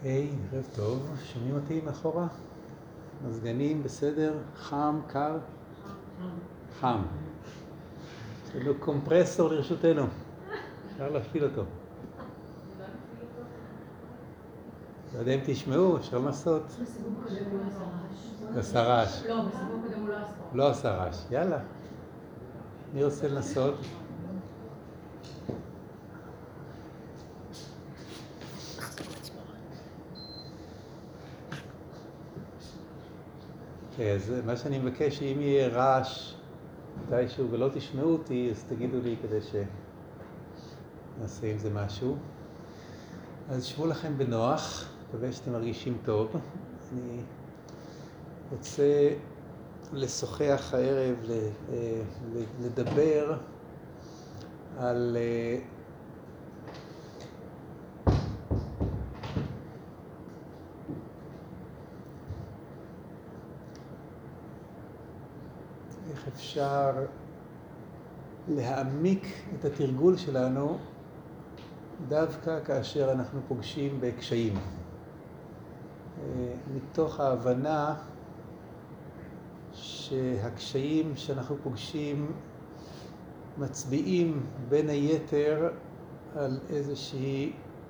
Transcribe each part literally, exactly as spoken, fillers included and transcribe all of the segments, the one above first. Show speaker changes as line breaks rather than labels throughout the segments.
היי, ערב טוב. שומעים אותי מאחורה? מזגנים בסדר? חם, קר? חם. יש לנו קומפרסור לרשותנו. אפשר להפעיל אותו. לא יודע אם תשמעו, אפשר לעשות.
בסיבוב קודם הוא לא עשה רעש.
לא עשה רעש.
לא, בסיבוב קודם הוא לא עשה רעש.
לא עשה רעש. יאללה. מי רוצה לנסות? אז מה שאני מבקש, אם יהיה רעש מתישהו ולא תשמעו אותי, אז תגידו לי כדי שנעשה עם זה משהו. אז שבו לכם בנוח, מקווה שאתם מרגישים טוב. אני רוצה לשוחח הערב, לדבר על איך אפשר להעמיק את התרגול שלנו דווקא כאשר אנחנו פוגשים בקשיים. מתוך ההבנה שהקשיים שאנחנו פוגשים מצביעים בין היתר על איזושהי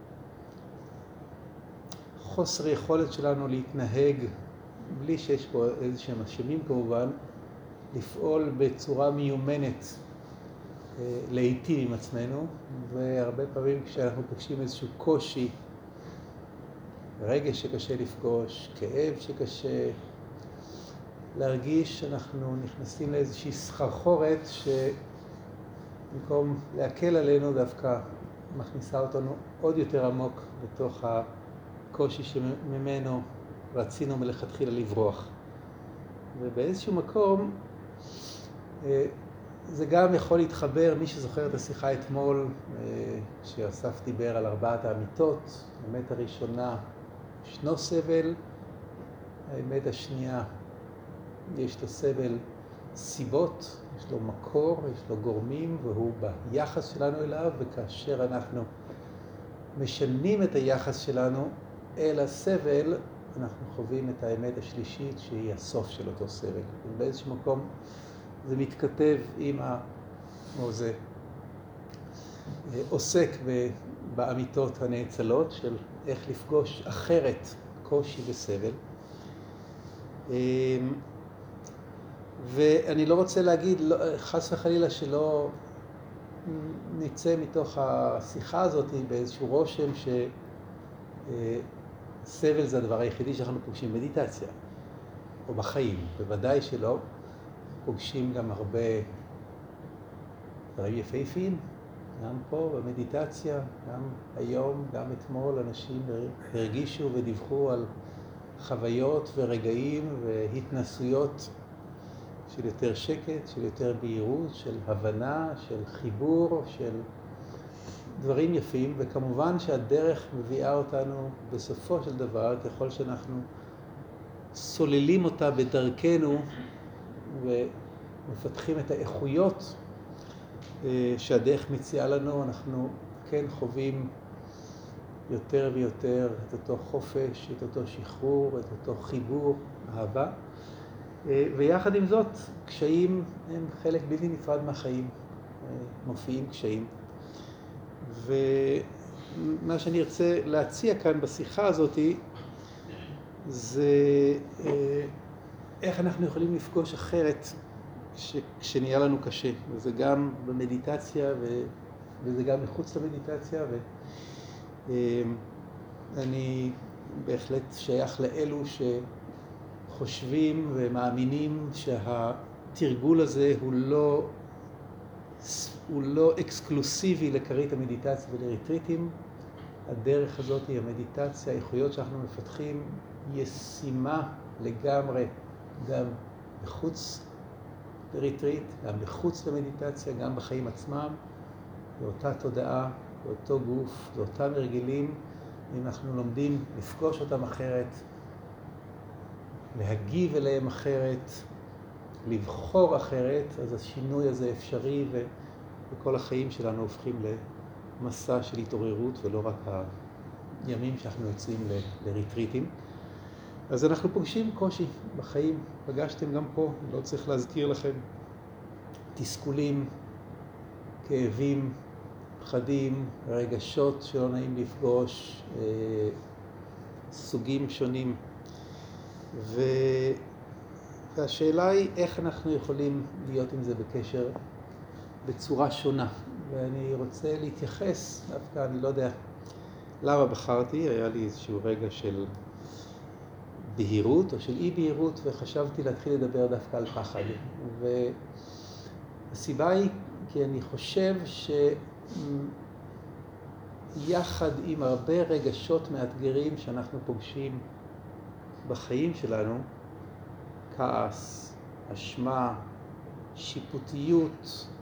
חוסר יכולת שלנו להתנהג, בלי שיש פה איזשהם אשמים כמובן, לפעול בצורה מיומנת, להיטיב עם עצמנו, והרבה פעמים כשאנחנו פוגשים איזשהו קושי, רגש שקשה לפגוש, כאב שקשה להרגיש, שאנחנו נכנסים לאיזושהי סחרחורת שבמקום להקל עלינו דווקא מכניסה אותנו עוד יותר עמוק בתוך הקושי שממנו רצינו מלכתחילה לברוח. ובאיזשהו מקום זה גם יכול להתחבר, מי שזוכר את השיחה אתמול, כשאסף דיבר על ארבעת האמיתות. האמת הראשונה, ישנו סבל. האמת השנייה, יש לסבל סיבות, יש לו מקור, יש לו גורמים, והוא ביחס שלנו אליו, וכאשר אנחנו משנים את היחס שלנו אל הסבל, אנחנו חווים את האמת השלישית שהיא הסוף של אותו סבל. ובאיזשהו מקום זה מתכתב עם ה... או זה עוסק באמיתות הנאצלות של איך לפגוש אחרת קושי וסבל. ואני לא רוצה להגיד, חס וחלילה, שלא נצא מתוך השיחה הזאת באיזשהו רושם שסבל זה הדבר היחידי שאנחנו פוגשים במדיטציה, או בחיים. בוודאי שלא. פוגשים גם הרבה דברים יפהפיים, גם פה במדיטציה, גם היום, גם אתמול, אנשים הרגישו ודיווחו על חוויות ורגעים והתנסויות של יותר שקט, של יותר בהירות, של הבנה, של חיבור, של דברים יפים. וכמובן שהדרך מביאה אותנו בסופו של דבר, ככל שאנחנו סוללים אותה בדרכנו ומפתחים את האיכויות שהדרך מציעה לנו, אנחנו כן חווים יותר ויותר את אותו חופש, את אותו שחרור, את אותו חיבור, אהבה. ויחד עם זאת, קשיים הם חלק בלתי נפרד מהחיים, מופיעים קשיים. ומה שאני ארצה להציע כאן בשיחה הזאת זה איך אנחנו יכולים לפגוש אחרת כשנהיה לנו קשה. וזה גם במדיטציה וזה גם מחוץ למדיטציה. ואני בהחלט שייך לאלו שחושבים ומאמינים שהתרגול הזה הוא לא, הוא לא אקסקלוסיבי לקרית המדיטציה ולריטריטים. הדרך הזאת היא המדיטציה, האיכויות שאנחנו מפתחים, ישימה לגמרי גם בחוץ לריטריט, גם בחוץ למדיטציה, גם בחיים עצמם. באותה תודעה, באותו גוף, באותם הרגלים. אם אנחנו לומדים לפגוש אותם אחרת, להגיב אליהם אחרת, לבחור אחרת, אז השינוי הזה אפשרי, וכל החיים שלנו הופכים למסע של התעוררות ולא רק הימים שאנחנו יוצאים ל- לריטריטים. אז אנחנו פוגשים קושי בחיים, פגשתם גם פה, לא צריך להזכיר לכם, תסכולים, כאבים, פחדים, רגשות שלא נעים לפגוש, אה, סוגים שונים. ו... והשאלה היא איך אנחנו יכולים להיות עם זה בקשר בצורה שונה. ואני רוצה להתייחס, דווקא אני לא יודע למה בחרתי, היה לי איזשהו רגע של בהירות או של אי בהירות, וחשבתי להתחיל לדבר דווקא על פחד. והסיבה היא כי אני חושב שיחד עם הרבה רגשות מאתגרים שאנחנו פוגשים בחיים שלנו, כעס, אשמה, שיפוטיות,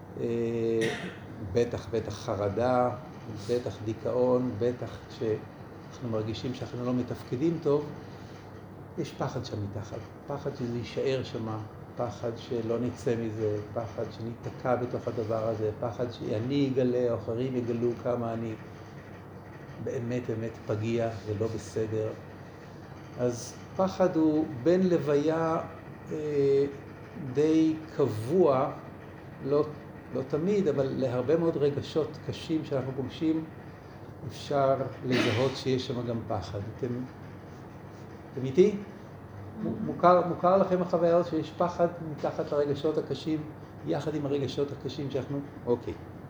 בטח בטח חרדה, בטח דיכאון, בטח כשאנחנו מרגישים שאנחנו לא מתפקדים טוב, יש פחד שם מתחת, פחד להישאר שם, פחד שלא נצא מזה, פחד שניתקע בתוך הדבר הזה, פחד שאני אגלה או אחרים יגלו כמה אני באמת באמת פגיע ולא בסדר. אז פחד הוא בין לוויה אה, די קבוע, לא, לא תמיד, אבל להרבה מאוד רגשות קשים שאנחנו פוגשים, אפשר לזהות שיש שם גם פחד. אתם, אתם איתי? מוכר, מוכר לכם החוויות שיש פחד מתחת לרגשות הקשים, יחד עם הרגשות הקשים שאנחנו... אוקיי.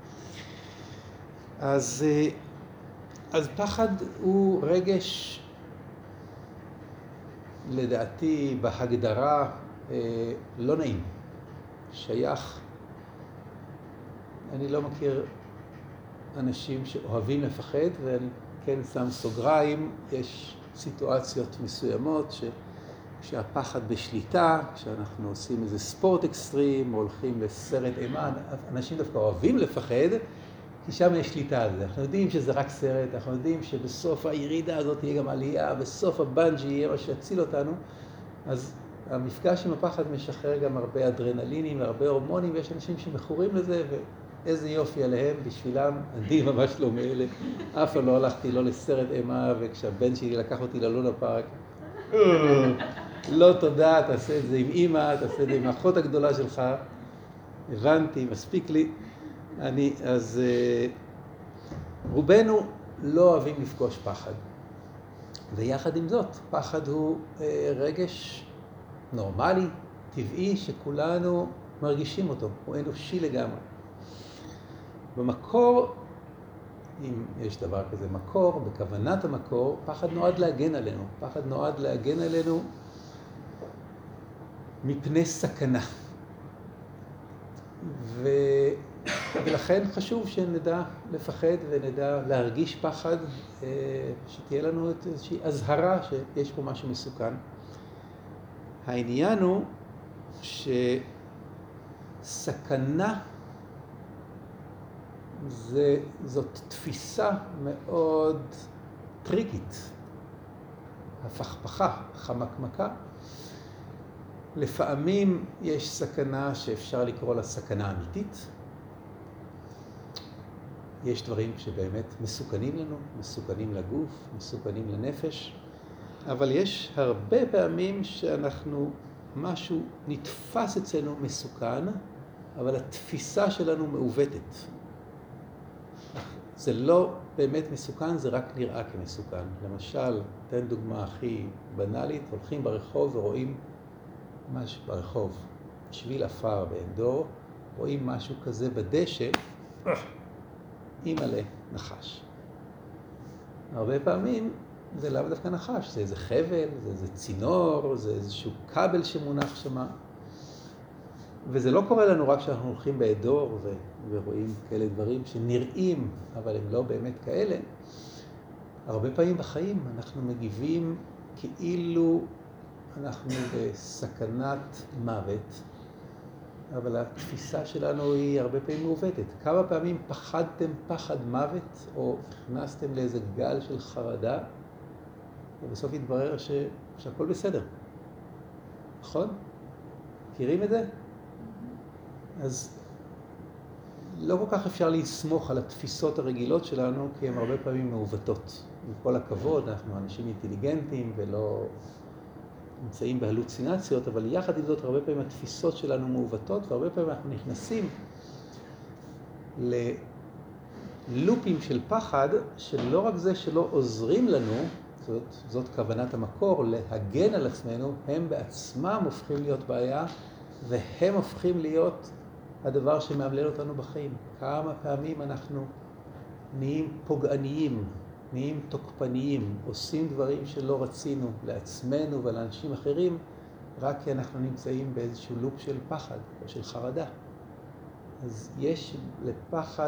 אז, אז פחד הוא רגש, לדעתי, בהגדרה לא נעים. שייך, אני לא מכיר אנשים שאוהבים לפחד, ואני כן שם סוגריים, יש סיטואציות מסוימות ש... כשהפחד בשליטה, כשאנחנו עושים איזה ספורט אקסטרים, או הולכים לסרט אימה, אנשים דווקא אוהבים לפחד, כי שם יש שליטה על זה. אנחנו יודעים שזה רק סרט, אנחנו יודעים שבסוף הירידה הזאת תהיה גם עלייה, בסוף הבנג'י יהיה מה שיציל אותנו, אז המפגש עם הפחד משחרר גם הרבה אדרנלינים והרבה הורמונים, ויש אנשים שמכורים לזה, ואיזה יופי עליהם, בשבילם, אני ממש לא מאלה. אף פעם לא הלכתי לא לסרט אימה, וכשהבן שלי לקח אותי ללונה פארק, לא תודה, תעשה את זה עם אמא, תעשה את זה עם האחות הגדולה שלך. הבנתי, מספיק לי. אני, אז רובנו לא אוהבים לפגוש פחד. ויחד עם זאת, פחד הוא רגש נורמלי, טבעי, שכולנו מרגישים אותו. הוא אנושי לגמרי. במקור, אם יש דבר כזה מקור, בכוונת המקור, פחד נועד להגן עלינו. פחד נועד להגן עלינו מפני סכנה. ו... ולכן חשוב שנדע לפחד ונדע להרגיש פחד, שתהיה לנו איזושהי הזהרה שיש פה משהו מסוכן. העניין הוא שסכנה זה, זאת תפיסה מאוד טריקית, הפכפכה, חמקמקה. לפעמים יש סכנה שאפשר לקרוא לה סכנה אמיתית. יש דברים שבאמת מסוכנים לנו, מסוכנים לגוף, מסוכנים לנפש. אבל יש הרבה פעמים שאנחנו, משהו נתפס אצלנו מסוכן, אבל התפיסה שלנו מעוותת. זה לא באמת מסוכן, זה רק נראה כמסוכן. למשל, תן דוגמה הכי בנאלית, הולכים ברחוב ורואים משהו ברחוב, שביל אפר באנדור, רואים משהו כזה בדשא, אימא'לה, נחש. הרבה פעמים זה לאו דווקא נחש, זה איזה חבל, זה איזה צינור, זה איזשהו כבל שמונח שמה. וזה לא קורה לנו רק כשאנחנו הולכים באדור ו- ורואים כאלה דברים שנראים, אבל הם לא באמת כאלה. הרבה פעמים בחיים אנחנו מגיבים כאילו אנחנו בסכנת מוות, אבל התפיסה שלנו היא הרבה פעמים מעוותת. כמה פעמים פחדתם פחד מוות, או נכנסתם לאיזה גל של חרדה, ובסוף התברר ש... שהכל בסדר. נכון? מכירים את זה? אז לא כל כך אפשר לסמוך על התפיסות הרגילות שלנו, כי הן הרבה פעמים מעוותות. עם כל הכבוד, אנחנו אנשים אינטליגנטים ולא נמצאים בהלוצינציות, אבל יחד עם זאת הרבה פעמים התפיסות שלנו מעוותות, והרבה פעמים אנחנו נכנסים ללופים של פחד, שלא רק זה שלא עוזרים לנו, זאת, זאת כוונת המקור, להגן על עצמנו, הם בעצמם הופכים להיות בעיה, והם הופכים להיות הדבר שמאמלל אותנו בחיים. כמה פעמים אנחנו נהיים פוגעניים, נהיים תוקפניים, עושים דברים שלא רצינו לעצמנו ולאנשים אחרים, רק כי אנחנו נמצאים באיזשהו לופ של פחד או של חרדה. אז יש לפחד,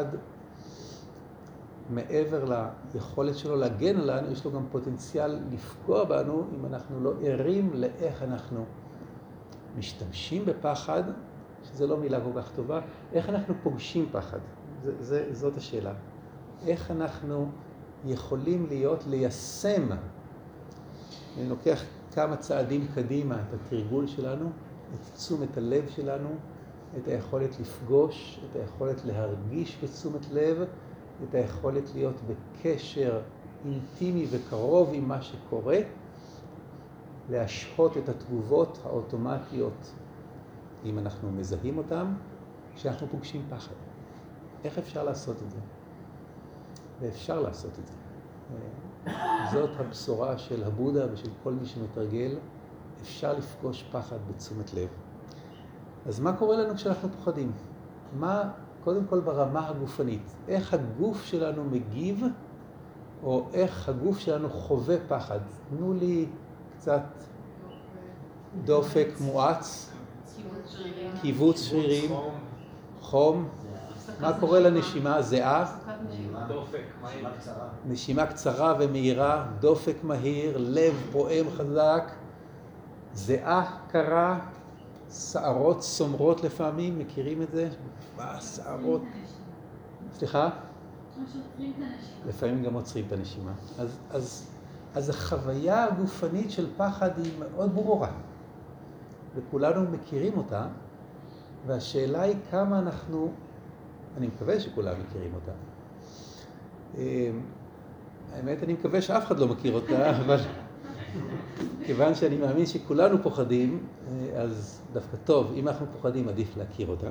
מעבר ליכולת שלו להגן עלינו, יש לו גם פוטנציאל לפגוע בנו אם אנחנו לא ערים לאיך אנחנו משתמשים בפחד, שזה לא מילה כל כך טובה, איך אנחנו פוגשים פחד. זה, זה, זאת השאלה. איך אנחנו יכולים להיות, ליישם, אני לוקח כמה צעדים קדימה, את התרגול שלנו, את תשומת הלב שלנו, את היכולת לפגוש, את היכולת להרגיש בתשומת לב, את היכולת להיות בקשר אינטימי וקרוב עם מה שקורה, להשהות את התגובות האוטומטיות, אם אנחנו מזהים אותם, כשאנחנו פוגשים פחד. איך אפשר לעשות את זה? ואפשר לעשות את זה. זאת הבשורה של הבודה ושל כל מי שמתרגל. אפשר לפגוש פחד בתשומת לב. אז מה קורה לנו כשאנחנו פוחדים? מה, קודם כל ברמה הגופנית, איך הגוף שלנו מגיב, או איך הגוף שלנו חווה פחד? תנו לי קצת דופק מואץ, קיבוץ שרירים, חום. מה קורה לנשימה? זיעה?
דופק,
נשימה קצרה ומהירה, דופק מהיר, לב פועם חזק, זיעה קרה, שערות סומרות לפעמים, מכירים את זה? שערות. סליחה? לפעמים גם עוצרים את הנשימה. אז, אז, אז החוויה הגופנית של פחד היא מאוד ברורה, וכולנו מכירים אותה, והשאלה היא כמה אנחנו, אני מקווה שכולם מכירים אותה. האמת, אני מקווה שאף אחד לא מכיר אותה, אבל כיוון שאני מאמין שכולנו פוחדים, אז דווקא טוב, אם אנחנו פוחדים, עדיף להכיר אותה.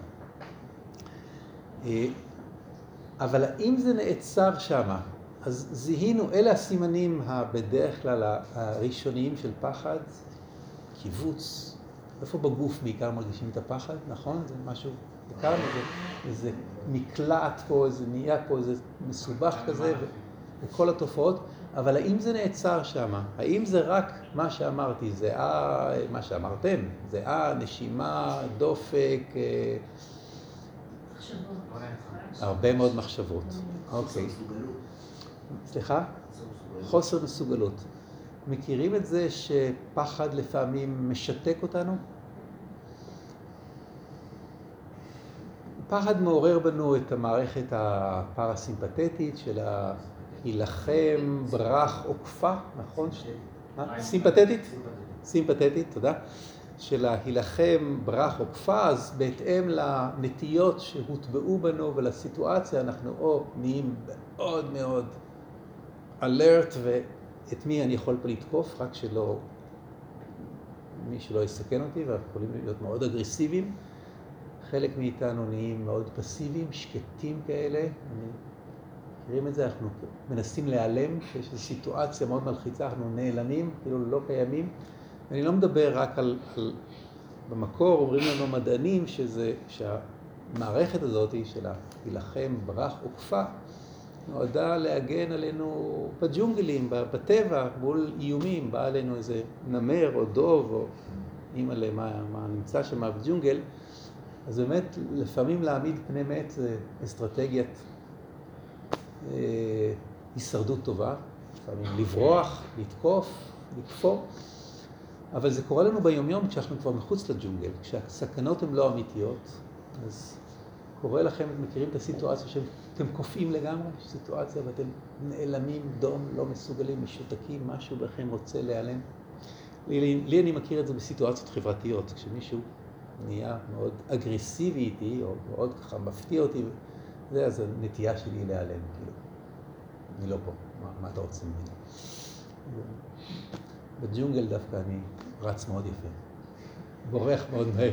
אבל האם זה נעצר שמה? אז זיהינו, אלה הסימנים בדרך כלל הראשוניים של פחד, קיבוץ. איפה בגוף בעיקר מרגישים את הפחד, נכון? זה משהו, בעיקר איזה, איזה מקלעת פה, איזה נהיה פה, איזה מסובך כזה, וכל התופעות. אבל האם זה נעצר שמה? האם זה רק מה שאמרתי, זה אה, מה שאמרתם, זה אה, נשימה, דופק, אה, הרבה מאוד מחשבות. אוקיי. סליחה? חוסר מסוגלות. מכירים את זה שפחד לפעמים משתק אותנו? פחד מעורר בנו את המערכת הפרסימפטית של ההילחם, ברח, עוקפה, נכון? סימפטית? סימפטית, תודה. של ההילחם, ברח, עוקפה, אז בהתאם לנטיות שהוטבעו בנו ולסיטואציה, אנחנו או נהיים מאוד מאוד אלרט, ואת מי אני יכול פה לתקוף, רק שלא, מי שלא יסכן אותי, ואנחנו יכולים להיות מאוד אגרסיביים. חלק מאיתנו נהיים מאוד פסיביים, שקטים כאלה. מכירים את זה? אנחנו מנסים להיעלם, כשיש איזו סיטואציה מאוד מלחיצה, אנחנו נעלמים, כאילו לא קיימים. אני לא מדבר רק על, על במקור, אומרים לנו מדענים שזה, שהמערכת הזאת של ההילחם, ברח, עוקפה, נועדה להגן עלינו בג'ונגלים, בטבע, מול איומים, בא עלינו איזה נמר או דוב, או אימא למה מה נמצא שם בג'ונגל. אז באמת, לפעמים להעמיד פני מת זה אסטרטגיית אה, הישרדות טובה, לפעמים לברוח, לתקוף, לכפור, אבל זה קורה לנו ביומיום כשאנחנו כבר מחוץ לג'ונגל, כשהסכנות הן לא אמיתיות, אז קורה לכם, מכירים את הסיטואציה שאתם קופאים לגמרי, יש סיטואציה ואתם נעלמים, דום, לא מסוגלים, משותקים, משהו בכם רוצה להיעלם. לי, לי אני מכיר את זה בסיטואציות חברתיות, כשמישהו נהיה מאוד אגרסיבי איתי, או מאוד ככה מפתיע אותי, זה אז הנטייה שלי להיעלם, כאילו. אני לא פה, מה, מה אתה רוצה ממני? בג'ונגל דווקא אני רץ מאוד יפה, בורח מאוד מהר.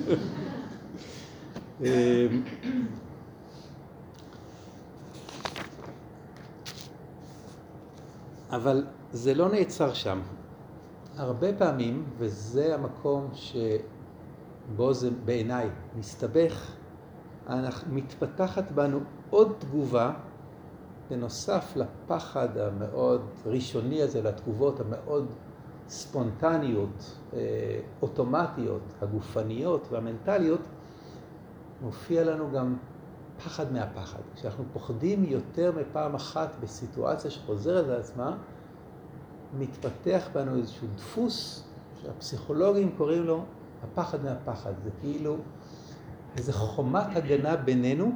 אבל זה לא נעצר שם. הרבה פעמים, וזה המקום שבו זה בעיניי מסתבך, מתפתחת בנו עוד תגובה, בנוסף לפחד המאוד ראשוני הזה, לתגובות המאוד ספונטניות, אוטומטיות, הגופניות והמנטליות, מופיע לנו גם פחד מהפחד. כשאנחנו פוחדים יותר מפעם אחת בסיטואציה שחוזרת לעצמה, מתפתח בנו איזשהו דפוס שהפסיכולוגים קוראים לו הפחד מהפחד. זה כאילו איזו חומת הגנה בינינו,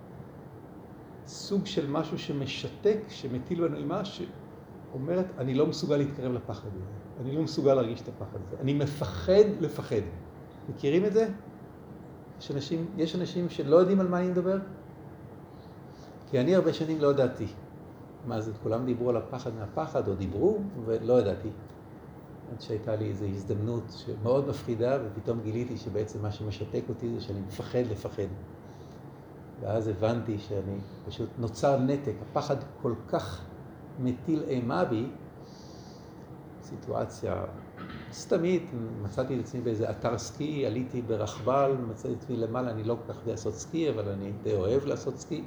סוג של משהו שמשתק, שמטיל בנו אימה, שאומרת, אני לא מסוגל להתקרב לפחד הזה. אני לא מסוגל להרגיש את הפחד הזה. אני מפחד לפחד. מכירים את זה? יש אנשים, יש אנשים שלא יודעים על מה אני מדבר? כי אני הרבה שנים לא ידעתי. מה זה? כולם דיברו על הפחד מהפחד, או דיברו, ולא ידעתי. עד שהייתה לי איזו הזדמנות שמאוד מפחידה, ופתאום גיליתי שבעצם מה שמשתק אותי זה שאני מפחד לפחד. ואז הבנתי שאני פשוט נוצר נתק. הפחד כל כך מטיל אימה בי, סיטואציה סתמית, מצאתי את עצמי באיזה אתר סקי, עליתי ברכבל, מצאתי את עצמי למעלה, אני לא כל כך יודע לעשות סקי, אבל אני די אוהב לעשות סקי.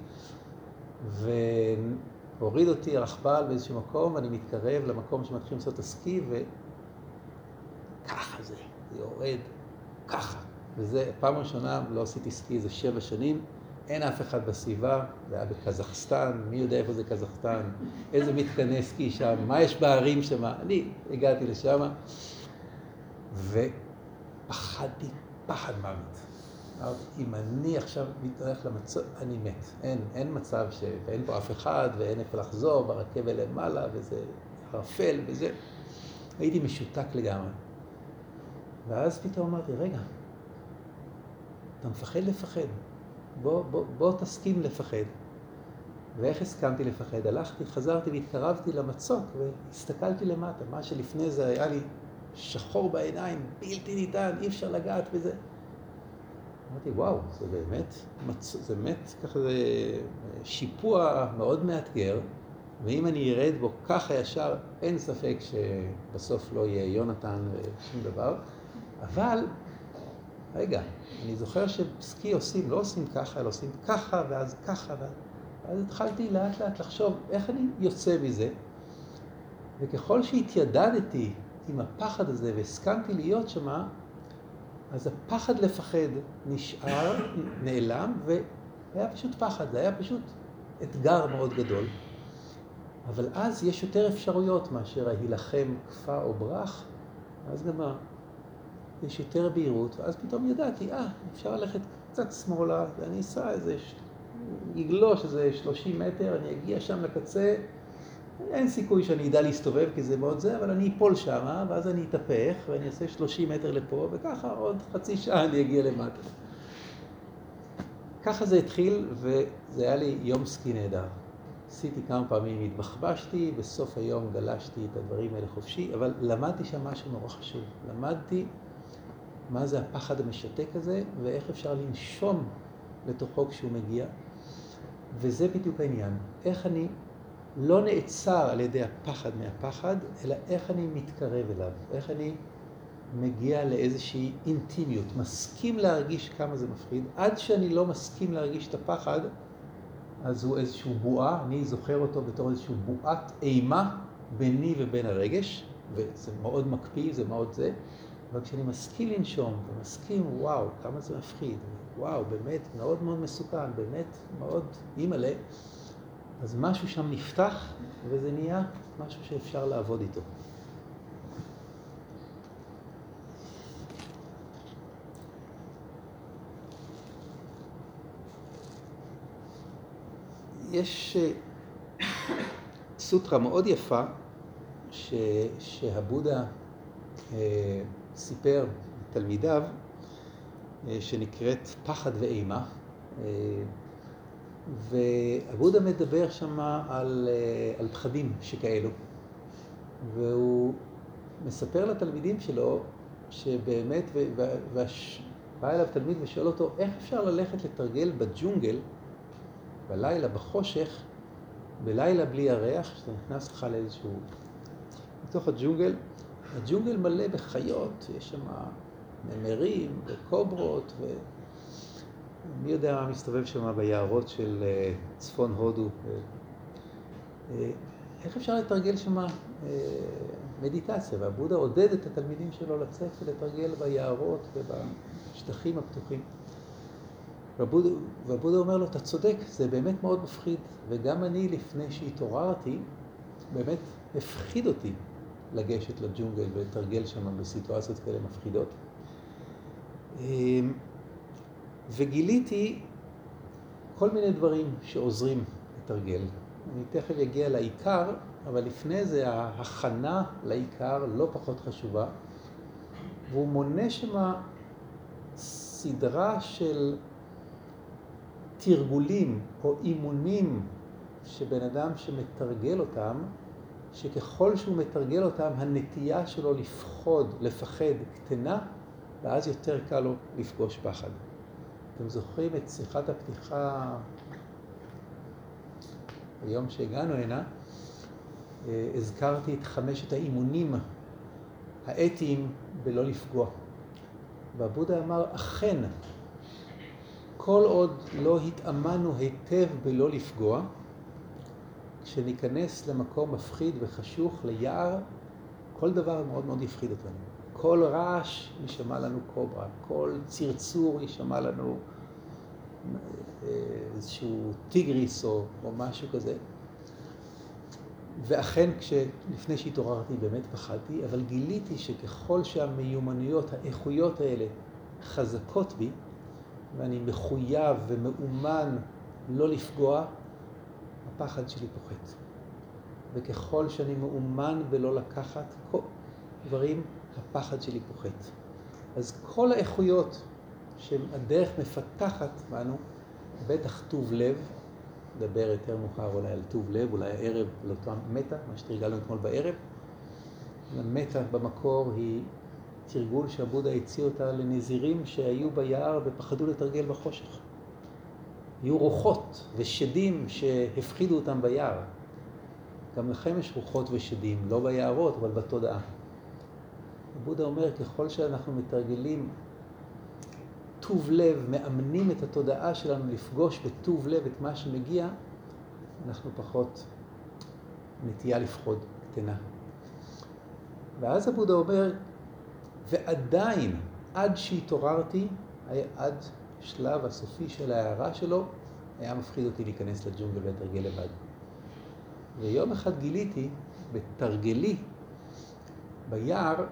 והוריד אותי הרכבל באיזשהו מקום, ואני מתקרב למקום שמתחילים לעשות את הסקי, וככה זה, זה יורד, ככה. וזה, פעם ראשונה לא עשיתי סקי איזה שבע שנים, אין אף אחד בסביבה, זה היה בקזחסטן, מי יודע איפה זה קזחסטן, איזה מתקני סקי שם, מה יש בערים שם, אני הגעתי לשם, ופחדתי פחד מוות. אם אני עכשיו מתארך למצוא, אני מת. אין, אין מצב שאין פה אף אחד, ואין איפה לחזור, ברכבל למעלה, וזה ערפל, וזה. הייתי משותק לגמרי. ואז פתאום אמרתי, רגע, אתה מפחד לפחד. בוא, בוא, בוא תסכים לפחד. ואיך הסכמתי לפחד? הלכתי, חזרתי והתקרבתי למצוק והסתכלתי למטה. מה שלפני זה היה לי שחור בעיניים, בלתי ניתן, אי אפשר לגעת בזה. אמרתי, וואו, זה באמת, זה באמת ככה זה שיפוע מאוד מאתגר, ואם אני ארד בו ככה ישר, אין ספק שבסוף לא יהיה יונתן ושום דבר. אבל רגע, אני זוכר שסקי עושים, לא עושים ככה, אלא עושים ככה ואז ככה, ואז התחלתי לאט לאט לחשוב איך אני יוצא מזה, וככל שהתיידדתי עם הפחד הזה והסכמתי להיות שמה, אז הפחד לפחד נשאר, נעלם, והיה פשוט פחד, זה היה פשוט אתגר מאוד גדול. אבל אז יש יותר אפשרויות מאשר ההילחם, כפה או ברח, אז גם יש יותר בהירות, ואז פתאום ידעתי, אה, אפשר ללכת קצת שמאלה, ואני אסע איזה, יגלוש איזה שלושים מטר, אני אגיע שם לקצה, אין סיכוי שאני אדע להסתובב כי זה מאוד זה, אבל אני אפול שם, ואז אני אתהפך, ואני אעשה שלושים מטר לפה, וככה עוד חצי שעה אני אגיע למטה. ככה זה התחיל, וזה היה לי יום סקי נהדר. עשיתי כמה פעמים, התבחבשתי, בסוף היום גלשתי את הדברים האלה חופשי, אבל למדתי שם משהו נורא חשוב. למדתי מה זה הפחד המשתק הזה, ואיך אפשר לנשום לתוכו כשהוא מגיע. וזה בדיוק העניין. איך אני לא נעצר על ידי הפחד מהפחד, אלא איך אני מתקרב אליו, איך אני מגיע לאיזושהי אינטימיות, מסכים להרגיש כמה זה מפחיד. עד שאני לא מסכים להרגיש את הפחד, אז הוא איזשהו בועה, אני זוכר אותו בתור איזשהו בועת אימה ביני ובין הרגש, וזה מאוד מקפיא, זה מאוד זה, אבל כשאני מסכים לנשום ומסכים, וואו, כמה זה מפחיד, וואו, באמת מאוד מאוד מסוכן, באמת מאוד אימאלה, אז משהו שם נפתח, וזה נהיה משהו שאפשר לעבוד איתו. יש סוטרה מאוד יפה ש, שהבודה אה, סיפר לתלמידיו, אה, שנקראת פחד ואימה. אה, ועבודה מדבר שם על, על פחדים שכאלו. והוא מספר לתלמידים שלו שבאמת, ובא אליו תלמיד ושואל אותו, איך אפשר ללכת לתרגל בג'ונגל, בלילה, בחושך, בלילה בלי ירח, שאתה נכנס לך לאיזשהו, בתוך הג'ונגל, הג'ונגל מלא בחיות, יש שם נמרים וקוברות, ומי יודע מה מסתובב שם ביערות של צפון הודו. איך אפשר לתרגל שם מדיטציה? והבודה עודד את התלמידים שלו לצאת ולתרגל ביערות ובשטחים הפתוחים. והבודה, והבודה אומר לו, אתה צודק, זה באמת מאוד מפחיד. וגם אני, לפני שהתעוררתי, באמת הפחיד אותי לגשת לג'ונגל ולתרגל שם בסיטואציות כאלה מפחידות. וגיליתי כל מיני דברים שעוזרים לתרגל. אני תכף אגיע לעיקר, אבל לפני זה ההכנה לעיקר לא פחות חשובה. והוא מונה שם סדרה של תרגולים או אימונים שבן אדם שמתרגל אותם, שככל שהוא מתרגל אותם, הנטייה שלו לפחוד, לפחד קטנה, ואז יותר קל לו לפגוש פחד. אתם זוכרים את שיחת הפתיחה היום שהגענו הנה, הזכרתי את חמשת האימונים האתיים בלא לפגוע. והבודה אמר, אכן, כל עוד לא התאמנו היטב בלא לפגוע, כשניכנס למקום מפחיד וחשוך, ליער, כל דבר מאוד מאוד יפחיד אותנו. כל רעש יישמע לנו קוברה, כל צרצור יישמע לנו איזשהו טיגריס או, או משהו כזה. ואכן, לפני שהתעוררתי באמת פחדתי, אבל גיליתי שככל שהמיומנויות, האיכויות האלה חזקות בי, ואני מחויב ומאומן לא לפגוע, הפחד שלי פוחת. וככל שאני מאומן ולא לקחת דברים, הפחד שלי פוחת. אז כל האיכויות שהדרך מפתחת בנו, בטח טוב לב, נדבר יותר מאוחר אולי על טוב לב, אולי הערב על אותה מטה, מה שתרגלנו אתמול בערב. המטה במקור היא תרגול שהבודה הציע אותה לנזירים שהיו ביער ופחדו לתרגל בחושך. היו רוחות ושדים שהפחידו אותם ביער. גם לכם יש רוחות ושדים, לא ביערות, אבל בתודעה. הבודה אומר, ככל שאנחנו מתרגלים טוב לב, מאמנים את התודעה שלנו לפגוש בטוב לב את מה שמגיע, אנחנו פחות נטייה לפחוד קטנה. ואז הבודה אומר, ועדיין, עד שהתעוררתי, עד שלב הסופי של ההערה שלו, היה מפחיד אותי להיכנס לג'ונגל ולתרגל לבד. ויום אחד גיליתי, בתרגלי, ביער,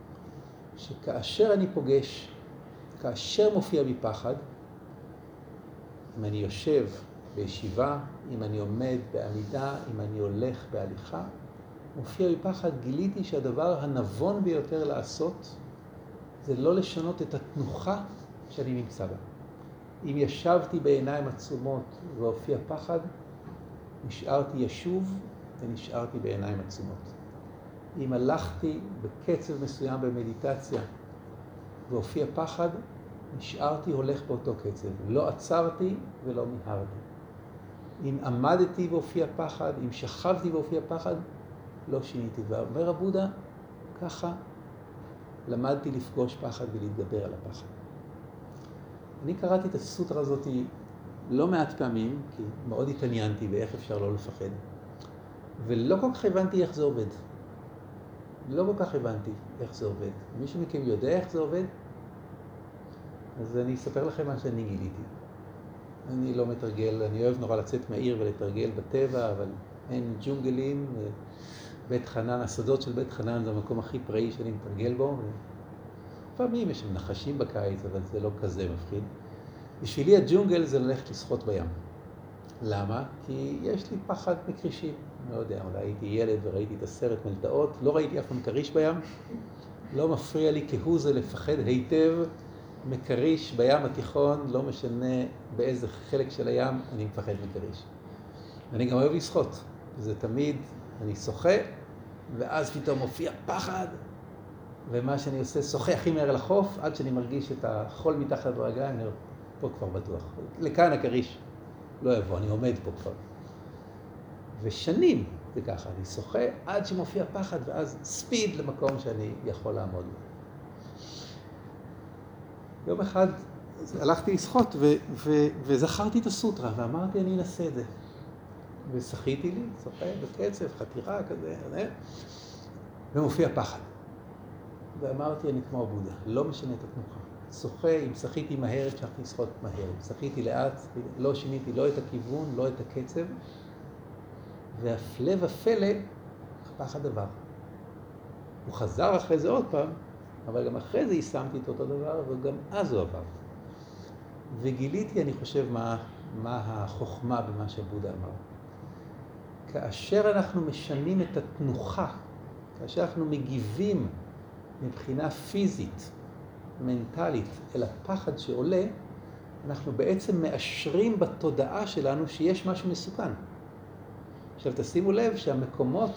שכאשר אני פוגש, כאשר מופיע בי פחד, אם אני יושב בישיבה, אם אני עומד בעמידה, אם אני הולך בהליכה, מופיע בי פחד, גיליתי שהדבר הנבון ביותר לעשות, זה לא לשנות את התנוחה שאני נמצא בה. אם ישבתי בעיניים עצומות והופיע פחד, נשארתי ישוב ונשארתי בעיניים עצומות. אם הלכתי בקצב מסוים במדיטציה והופיע פחד, נשארתי הולך באותו קצב. לא עצרתי ולא מיהרתי. אם עמדתי והופיע פחד, אם שכבתי והופיע פחד, לא שיניתי. ואומר הבודה, ככה למדתי לפגוש פחד ולהתגבר על הפחד. אני קראתי את הסוטרה הזאת לא מעט פעמים, כי מאוד התעניינתי באיך אפשר לא לפחד. ולא כל כך הבנתי איך זה עובד. לא כל כך הבנתי איך זה עובד. מישהו מכם יודע איך זה עובד? אז אני אספר לכם מה שאני גיליתי. אני לא מתרגל, אני אוהב נורא לצאת מהעיר ולתרגל בטבע, אבל אין ג'ונגלים. בית חנן, השדות של בית חנן זה המקום הכי פראי שאני מתרגל בו. לפעמים יש שם נחשים בקיץ, אבל זה לא כזה מפחיד. בשבילי הג'ונגל זה ללכת לשחות בים. למה? כי יש לי פחד מקרישים. לא יודע, אולי הייתי ילד וראיתי את הסרט מלטעות, לא ראיתי אף פעם קריש בים. לא מפריע לי כהוא זה לפחד היטב מקריש בים התיכון, לא משנה באיזה חלק של הים, אני מפחד מקריש. אני גם אוהב לשחות. זה תמיד, אני שוחה, ואז פתאום מופיע פחד, ומה שאני עושה, שוחה הכי מהר לחוף, עד שאני מרגיש את החול מתחת ברגליים, אני אומר, פה כבר בטוח. לכאן הקריש לא יבוא, אני עומד פה כבר. ושנים זה ככה, אני שוחה עד שמופיע פחד, ואז ספיד למקום שאני יכול לעמוד בו. יום אחד הלכתי לשחות ו- ו- וזכרתי את הסוטרה, ואמרתי אני אנסה את זה. ושחיתי לי, שוחה בקצב, חתירה כזה, ומופיע פחד. ואמרתי אני כמו בודה, לא משנה את התנוחה. שוחה, אם שחיתי מהר, המשכתי לשחות מהר. אם שחיתי לאט, לא שיניתי לא את הכיוון, לא את הקצב. והפלא ופלא, הפחד עבר. הוא חזר אחרי זה עוד פעם, אבל גם אחרי זה יישמתי את אותו דבר, וגם אז הוא עבר. וגיליתי, אני חושב, מה, מה החוכמה במה שבודה אמר. כאשר אנחנו משנים את התנוחה, כאשר אנחנו מגיבים מבחינה פיזית, מנטלית, אל הפחד שעולה, אנחנו בעצם מאשרים בתודעה שלנו שיש משהו מסוכן. עכשיו תשימו לב שהמקומות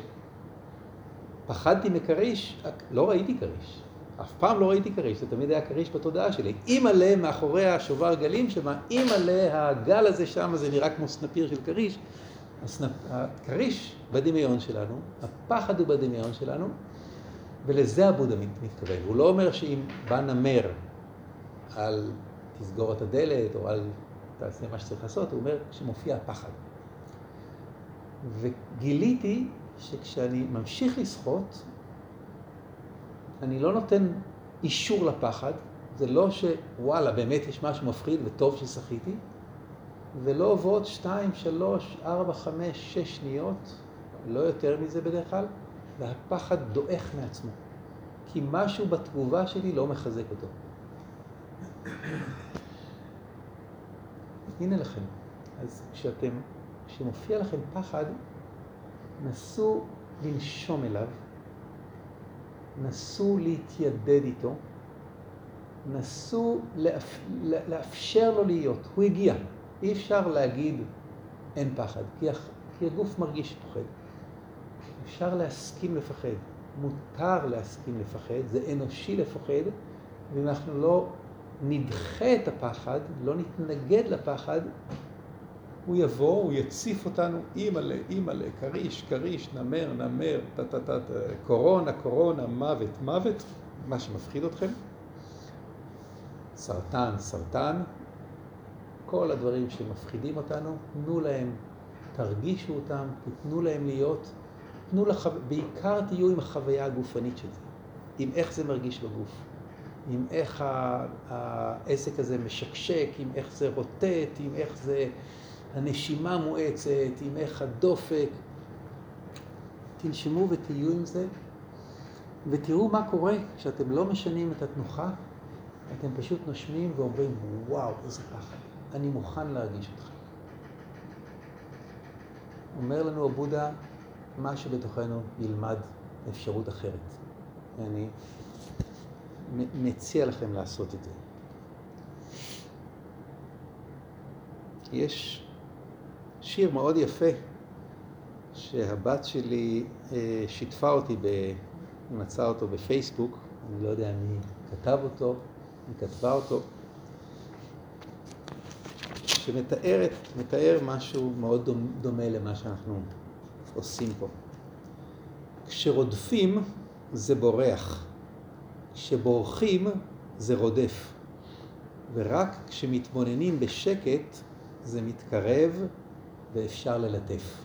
שפחדתי מקריש, לא ראיתי קריש. אף פעם לא ראיתי קריש, זה תמיד היה קריש בתודעה שלי. אם עלה מאחורי השובר גלים שמה, אם עלה הגל הזה שם, זה נראה כמו סנפיר של קריש, הסנפ... הקריש בדמיון שלנו, הפחד הוא בדמיון שלנו, ולזה הבודה מתכוון. הוא לא אומר שאם בא נמר על תסגור את הדלת או על תעשה מה שצריך לעשות, הוא אומר שמופיע הפחד. וגיליתי שכשאני ממשיך לשחות, אני לא נותן אישור לפחד, זה לא שוואלה, באמת יש משהו מפחיד וטוב ששחיתי, ולא עוברות שתיים, שלוש, ארבע, חמש, שש שניות, לא יותר מזה בדרך כלל, והפחד דועך מעצמו. כי משהו בתגובה שלי לא מחזק אותו. הנה לכם. אז כשאתם, כשמופיע לכם פחד, נסו לנשום אליו, נסו להתיידד איתו, נסו לאפ... לאפשר לו להיות. הוא הגיע. אי אפשר להגיד אין פחד, כי, כי הגוף מרגיש פוחד. אפשר להסכים לפחד. מותר להסכים לפחד, זה אנושי לפחד, ואם אנחנו לא נדחה את הפחד, לא נתנגד לפחד, הוא יבוא, הוא יציף אותנו, אימאלה, אימאלה, קריש, קריש, נמר, נמר, טטטט, קורונה, קורונה, מוות, מוות, מה שמפחיד אתכם. סרטן, סרטן, כל הדברים שמפחידים אותנו, תנו להם, תרגישו אותם, תתנו להם להיות, תנו לח... בעיקר תהיו עם החוויה הגופנית של זה, עם איך זה מרגיש בגוף, עם איך העסק הזה משקשק, עם איך זה רוטט, עם איך זה הנשימה מואצת, עם איך הדופק. תנשמו ותהיו עם זה, ותראו מה קורה כשאתם לא משנים את התנוחה, אתם פשוט נושמים ואומרים, וואו, איזה פחד, אני מוכן להרגיש אותך. אומר לנו הבודה, מה שבתוכנו ילמד אפשרות אחרת. אני מציע לכם לעשות את זה. יש שיר מאוד יפה שהבת שלי שיתפה אותי, היא מצאה אותו בפייסבוק, אני לא יודע מי כתב אותו, מי כתבה אותו, שמתאר מתאר משהו מאוד דומה למה שאנחנו עושים פה. כשרודפים זה בורח, כשבורחים זה רודף, ורק כשמתבוננים בשקט זה מתקרב ואפשר ללטף.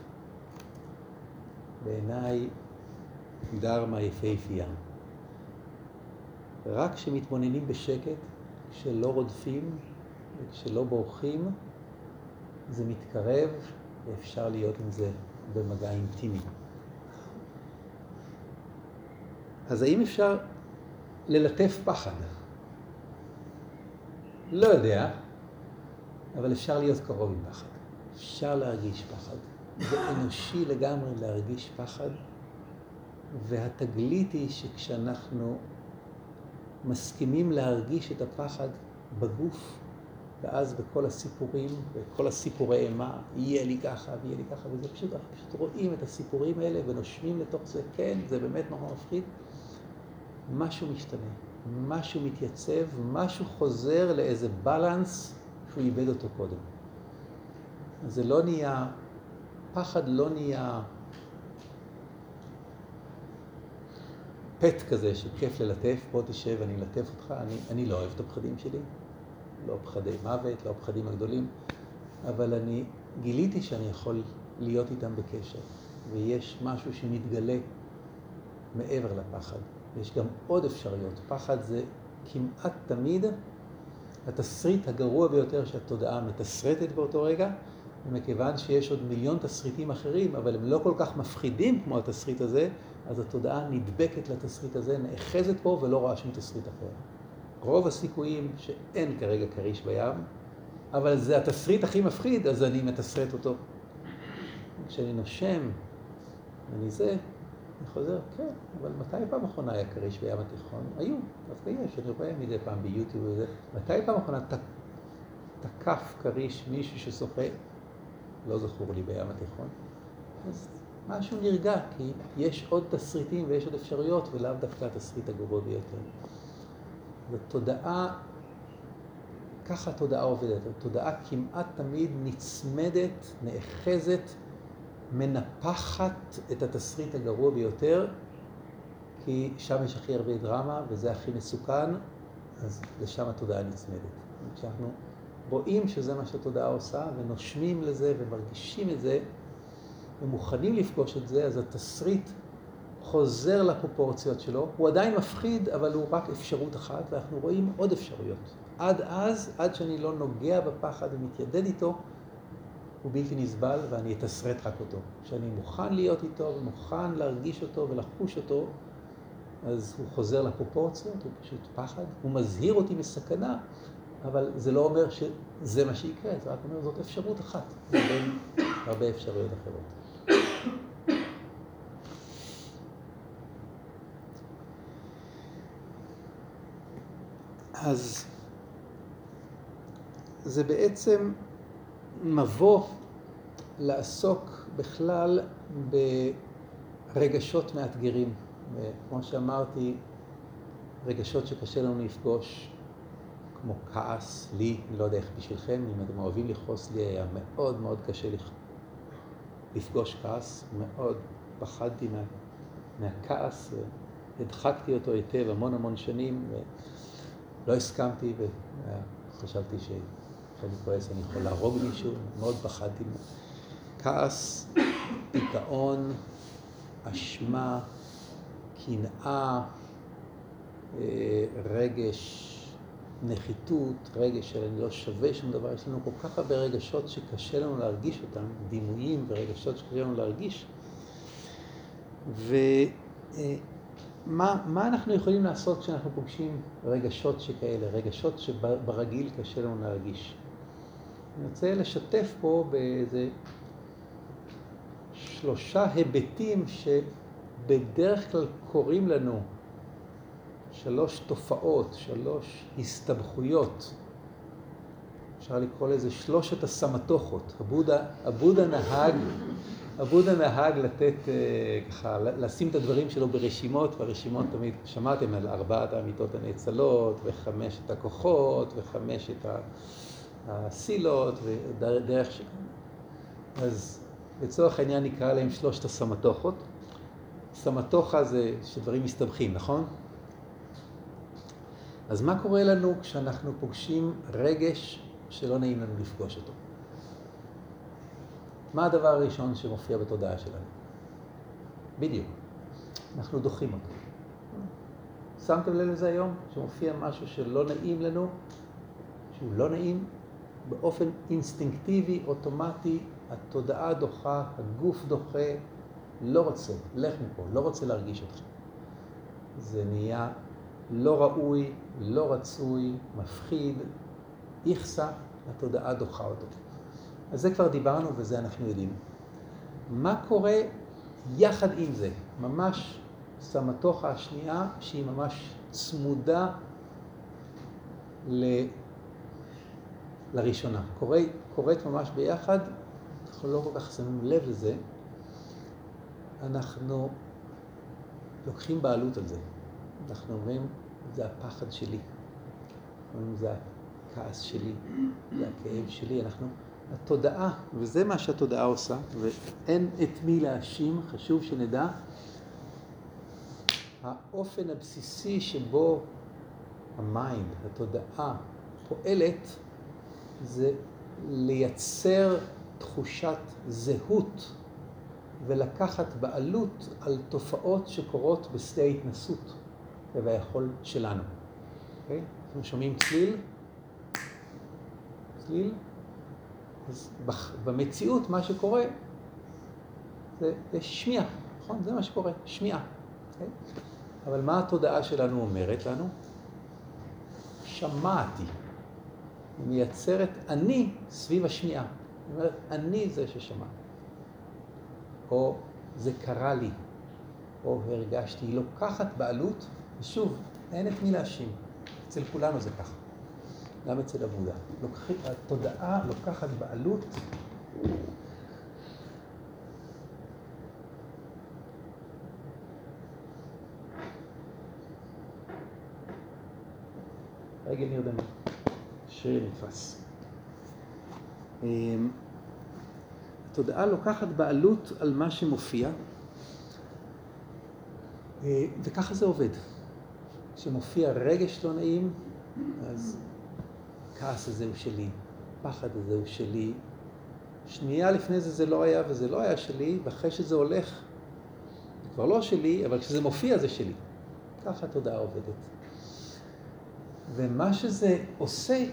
בעיניי דרמה יפהפייה. רק כשמתבוננים בשקט, כשלא רודפים וכשלא בורחים, זה מתקרב ואפשר להיות עם זה במגע אינטימי. אז האם אפשר ללטף פחד? לא יודע, אבל אפשר להיות קרוב עם פחד. אפשר להרגיש פחד. זה אנושי לגמרי להרגיש פחד, והתגלית היא שכשאנחנו מסכימים להרגיש את הפחד בגוף, ואז בכל הסיפורים, בכל הסיפורי אימה, יהיה לי ככה ויהיה לי ככה, וזה פשוט, אנחנו פשוט רואים את הסיפורים האלה ונושמים לתוך זה, כן, זה באמת נורא מפחיד. משהו משתנה, משהו מתייצב, משהו חוזר לאיזה בלנס שהוא איבד אותו קודם. זה לא נהיה, פחד לא נהיה פט כזה שכיף ללטף, בוא תשב, אני אלטף אותך, אני, אני לא אוהב את הפחדים שלי, לא פחדי מוות, לא הפחדים הגדולים, אבל אני גיליתי שאני יכול להיות איתם בקשר, ויש משהו שמתגלה מעבר לפחד. יש גם עוד אפשרויות. פחד זה כמעט תמיד התסריט הגרוע ביותר שהתודעה מתסרטת באותו רגע, ומכיוון שיש עוד מיליון תסריטים אחרים, אבל הם לא כל כך מפחידים כמו התסריט הזה, אז התודעה נדבקת לתסריט הזה, נאחזת פה ולא רואה שום תסריט אחר. רוב הסיכויים שאין כרגע כריש בים, אבל זה התסריט הכי מפחיד, אז אני מתסרט אותו. כשאני נושם, אני זה, אני חוזר, כן, אבל מתי פעם אחרונה היה כריש בים התיכון? היו, דווקא יש, אני רואה מדי פעם ביוטיוב וזה. מתי פעם אחרונה תקף כריש מישהו ששוחה? לא זכור לי בים התיכון. אז משהו נרגע, כי יש עוד תסריטים ויש עוד אפשרויות, ולאו דווקא התסריט הגרוע ביותר. התודעה, ככה התודעה עובדת. התודעה כמעט תמיד נצמדת, נאחזת, מנפחת את התסריט הגרוע ביותר, כי שם יש הכי הרבה דרמה וזה הכי מסוכן, אז לשם התודעה נצמדת. כשאנחנו רואים שזה מה שהתודעה עושה ונושמים לזה ומרגישים את זה ומוכנים לפגוש את זה, אז התסריט חוזר לפרופורציות שלו. הוא עדיין מפחיד, אבל הוא רק אפשרות אחת, ואנחנו רואים עוד אפשרויות. עד אז, עד שאני לא נוגע בפחד ומתיידד איתו, הוא בלתי נסבל ואני אתסרט רק אותו. כשאני מוכן להיות איתו ומוכן להרגיש אותו ולחוש אותו, אז הוא חוזר לפרופורציות, הוא פשוט פחד. הוא מזהיר אותי מסכנה, אבל זה לא אומר שזה מה שיקרה, זה רק אומר זאת אפשרות אחת, בין הרבה אפשרויות אחרות. אז זה בעצם מבוא לעסוק בכלל ברגשות מאתגרים. כמו שאמרתי, רגשות שקשה לנו לפגוש, כמו כעס, לי, אני לא יודע איך בשבילכם, אם אתם אוהבים לכעוס, לי היה מאוד מאוד קשה לפגוש כעס, מאוד פחדתי מה, מהכעס, והדחקתי אותו היטב המון המון שנים, ולא הסכמתי, וחשבתי שאני כועס, אני יכול להרוג מישהו, מאוד פחדתי. כעס, דיכאון, אשמה, קנאה, רגש, נחיתות, רגש של אני לא שווה שום דבר. יש לנו כל כך הרבה רגשות שקשה לנו להרגיש אותם, דימויים ורגשות שקשה לנו להרגיש. ומה מה אנחנו יכולים לעשות כשאנחנו פוגשים רגשות שכאלה, רגשות שברגיל קשה לנו להרגיש? אני רוצה לשתף פה באיזה שלושה היבטים שבדרך כלל קוראים לנו, שלוש תופעות, שלוש הסתבכויות. אפשר לקרוא לזה שלושת הסמטוחות. הבודה, הבודה נהג, הבודה נהג לתת, ככה, לשים את הדברים שלו ברשימות, והרשימות תמיד, שמעתם על ארבעת האמיתות הנאצלות, וחמשת הכוחות, וחמשת הסילות, ודרך ש... אז לצורך העניין נקרא להם שלושת הסמטוחות. סמטוחה זה שדברים מסתבכים, נכון? אז מה קורה לנו כשאנחנו פוגשים רגש שלא נעים לנו לפגוש אותו? מה הדבר הראשון שמופיע בתודעה שלנו? בדיוק. אנחנו דוחים אותו. שמתם לב לזה היום? שמופיע משהו שלא נעים לנו, שהוא לא נעים, באופן אינסטינקטיבי, אוטומטי, התודעה דוחה, הגוף דוחה, לא רוצה, לך מפה, לא רוצה להרגיש אותך. זה נהיה לא ראוי, לא רצוי, מפחיד, יחסה, התודעה דוחה אותו. אז זה כבר דיברנו וזה אנחנו יודעים. מה קורה יחד עם זה? ממש סמטוחה השנייה שהיא ממש צמודה ל... לראשונה. קורא, קוראת ממש ביחד, אנחנו לא כל כך שמים לב לזה, אנחנו לוקחים בעלות על זה. אנחנו אומרים, זה הפחד שלי. אומרים, זה הכעס שלי, זה הכאב שלי. אנחנו, התודעה, וזה מה שהתודעה עושה, ואין את מי להאשים, חשוב שנדע, האופן הבסיסי שבו המיינד, התודעה, פועלת, זה לייצר תחושת זהות ולקחת בעלות על תופעות שקורות בשדה ההתנסות וביכול שלנו. Okay? אנחנו שומעים צליל, צליל, אז במציאות מה שקורה זה יש שמיעה, נכון? זה מה שקורה, שמיעה. Okay? אבל מה התודעה שלנו אומרת לנו? שמעתי. היא מייצרת אני סביב השמיעה. היא אומרת, אני זה ששמע. או זה קרה לי, או הרגשתי. היא לוקחת בעלות, ושוב, אין את מי להאשים. אצל כולנו זה ככה. גם אצל הבודה. לוקחת, התודעה לוקחת בעלות. רגל נרדמה. שריר נתפס. התודעה לוקחת בעלות על מה שמופיע, וככה זה עובד. כשמופיע רגש לא נעים, אז כעס הזה הוא שלי, פחד הזה הוא שלי. שנייה לפני זה זה לא היה וזה לא היה שלי, ואחרי שזה הולך, זה כבר לא שלי, אבל כשזה מופיע זה שלי. ככה התודעה עובדת. ומה שזה עושה,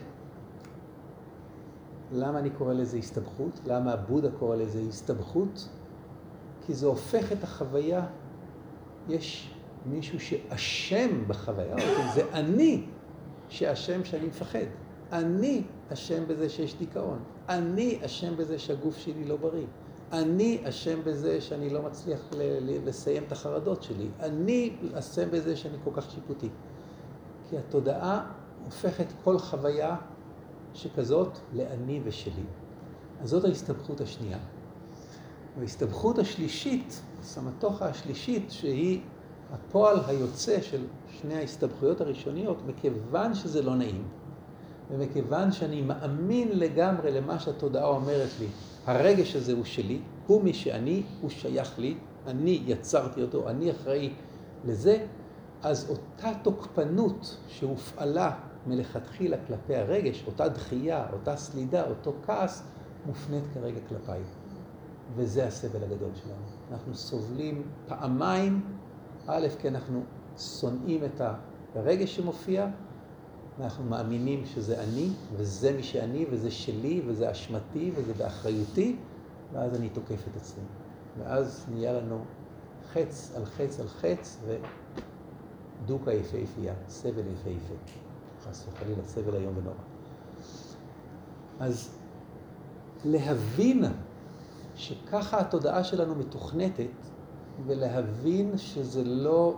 למה אני קורא לזה הסתבכות? למה הבודה קורא לזה הסתבכות? כי זה הופך את החוויה, יש מישהו שאשם בחוויה, זה אני שאשם שאני מפחד. אני אשם בזה שיש דיכאון. אני אשם בזה שהגוף שלי לא בריא. אני אשם בזה שאני לא מצליח לסיים את החרדות שלי. אני אשם בזה שאני כל כך שיפוטי. כי התודעה הופכת כל חוויה שכזאת לאני ושלי. אז זאת ההסתבכות השנייה. וההסתבכות השלישית, הסמטוחה השלישית, שהיא הפועל היוצא של שני ההסתבכויות הראשוניות, מכיוון שזה לא נעים, ומכיוון שאני מאמין לגמרי למה שהתודעה אומרת לי, הרגש הזה הוא שלי, הוא מי שאני, הוא שייך לי, אני יצרתי אותו, אני אחראי לזה, אז אותה תוקפנות שהופעלה מלכתחילה כלפי הרגש, אותה דחייה, אותה סלידה, אותו כעס, מופנית כרגע כלפיי. וזה הסבל הגדול שלנו. אנחנו סובלים פעמיים, א', כי אנחנו שונאים את הרגש שמופיע, אנחנו מאמינים שזה אני, וזה מי שאני, וזה שלי, וזה אשמתי, וזה באחריותי, ואז אני תוקף את עצמי. ואז נהיה לנו חץ על חץ על חץ, ודוקה יפהפייה, סבל יפהפה. חס וחלילה, סבל היום ונורא. אז להבין שככה התודעה שלנו מתוכנתת, ולהבין שזה לא,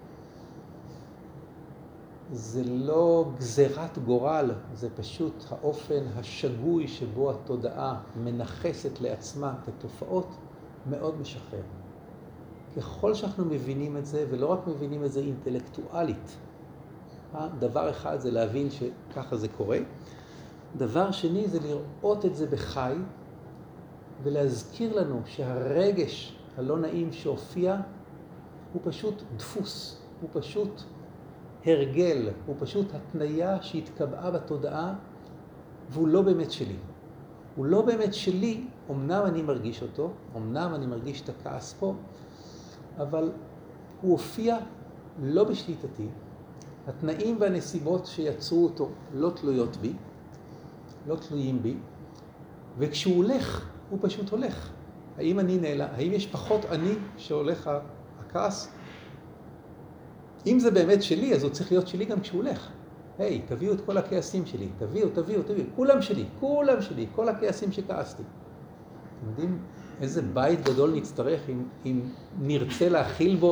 זה לא גזירת גורל, זה פשוט האופן השגוי שבו התודעה מנחסת לעצמה את התופעות, מאוד משחרר. ככל שאנחנו מבינים את זה, ולא רק מבינים את זה אינטלקטואלית, דבר אחד זה להבין שככה זה קורה, דבר שני זה לראות את זה בחי, ולהזכיר לנו שהרגש הלא נעים שהופיע הוא פשוט דפוס, הוא פשוט הרגל, הוא פשוט התניה שהתקבעה בתודעה, והוא לא באמת שלי. הוא לא באמת שלי, אמנם אני מרגיש אותו, אמנם אני מרגיש את הכעס פה, אבל הוא הופיע לא בשליטתי. התנאים והנסיבות שיצרו אותו לא תלויות בי, לא תלויים בי, וכשהוא הולך, הוא פשוט הולך. האם אני נעלם? האם יש פחות אני שהולך הכעס? אם זה באמת שלי, אז הוא צריך להיות שלי גם כשהוא הולך. היי, hey, תביאו את כל הכעסים שלי, תביאו, תביאו, תביאו, כולם שלי, כולם שלי, כל הכעסים שכעסתי. אתם יודעים איזה בית גדול נצטרך אם, אם נרצה להכיל בו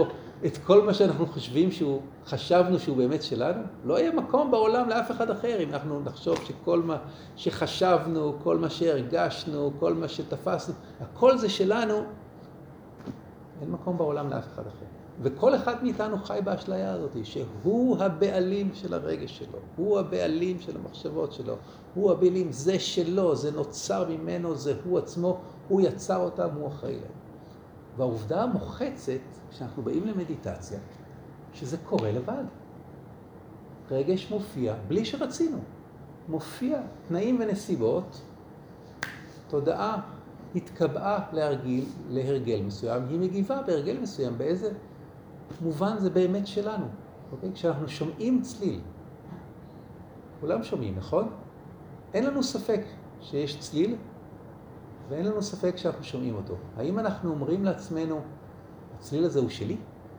את כל מה שאנחנו חושבים שהוא, חשבנו שהוא באמת שלנו, לא יהיה מקום בעולם לאף אחד אחר אם אנחנו נחשוב שכל מה שחשבנו, כל מה שהרגשנו, כל מה שתפסנו, הכל זה שלנו, אין מקום בעולם לאף אחד אחר. וכל אחד מאיתנו חי באשליה הזאת, שהוא הבעלים של הרגש שלו, הוא הבעלים של המחשבות שלו, הוא הבעלים, זה שלו, זה נוצר ממנו, זה הוא עצמו, הוא יצר אותם, הוא אחראי להם. והעובדה המוחצת, כשאנחנו באים למדיטציה, שזה קורה לבד. רגש מופיע, בלי שרצינו. מופיע תנאים ונסיבות, תודעה התקבעה להרגיל, להרגל מסוים, היא מגיבה בהרגל מסוים, באיזה מובן זה באמת שלנו. אוקיי? כשאנחנו שומעים צליל, כולם שומעים, נכון? אין לנו ספק שיש צליל, ואין לנו ספק שאנחנו שומעים אותו. האם אנחנו אומרים לעצמנו, הצליל הזה הוא שלי?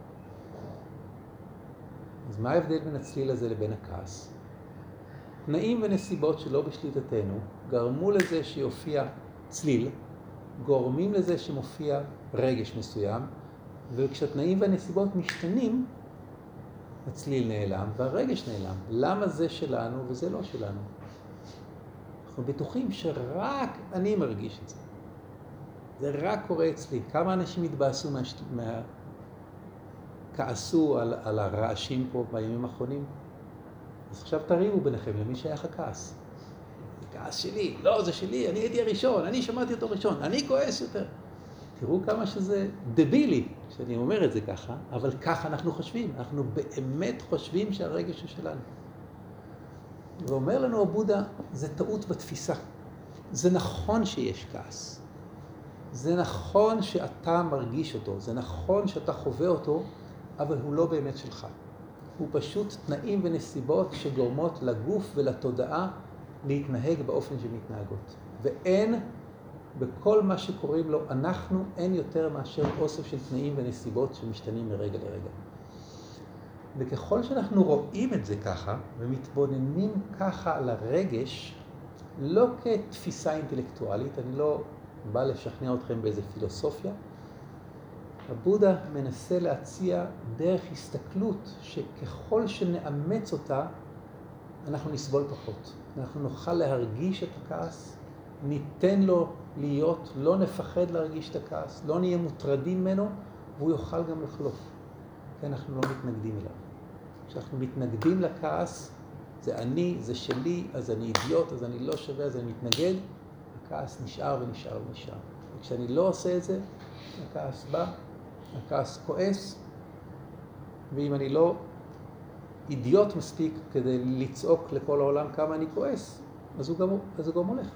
אז מה ההבדל בין הצליל הזה לבין הכעס? תנאים ונסיבות שלא בשליטתנו גרמו לזה שיופיע צליל, גורמים לזה שמופיע רגש מסוים, וכשהתנאים והנסיבות משתנים, הצליל נעלם והרגש נעלם. למה זה שלנו וזה לא שלנו? אנחנו בטוחים שרק אני מרגיש את זה. זה רק קורה אצלי. כמה אנשים התבאסו מה... מה... כעסו על, על הרעשים פה בימים האחרונים? אז עכשיו תריבו ביניכם למי שייך הכעס. זה כעס שלי, לא זה שלי, אני הייתי הראשון, אני שמעתי אותו ראשון, אני כועס יותר. תראו כמה שזה דבילי שאני אומר את זה ככה, אבל ככה אנחנו חושבים. אנחנו באמת חושבים שהרגש הוא שלנו. ואומר לנו הבודה, זה טעות בתפיסה. זה נכון שיש כעס. זה נכון שאתה מרגיש אותו. זה נכון שאתה חווה אותו, אבל הוא לא באמת שלך. הוא פשוט תנאים ונסיבות שגורמות לגוף ולתודעה להתנהג באופן שמתנהגות. ואין, בכל מה שקוראים לו, אנחנו אין יותר מאשר אוסף של תנאים ונסיבות שמשתנים מרגע לרגע. וככל שאנחנו רואים את זה ככה, ומתבוננים ככה על הרגש, לא כתפיסה אינטלקטואלית, אני לא בא לשכנע אתכם באיזה פילוסופיה, הבודה מנסה להציע דרך הסתכלות שככל שנאמץ אותה, אנחנו נסבול פחות. אנחנו נוכל להרגיש את הכעס, ניתן לו להיות, לא נפחד להרגיש את הכעס, לא נהיה מוטרדים ממנו, והוא יוכל גם לחלוף. כי אנחנו לא מתנגדים אליו. כשאנחנו מתנגדים לכעס, זה אני, זה שלי, אז אני אידיוט, אז אני לא שווה, אז אני מתנגד, הכעס נשאר ונשאר ונשאר. וכשאני לא עושה את זה, הכעס בא, הכעס כועס, ואם אני לא אידיוט מספיק כדי לצעוק לכל העולם כמה אני כועס, אז הוא גם, אז הוא גם הולך.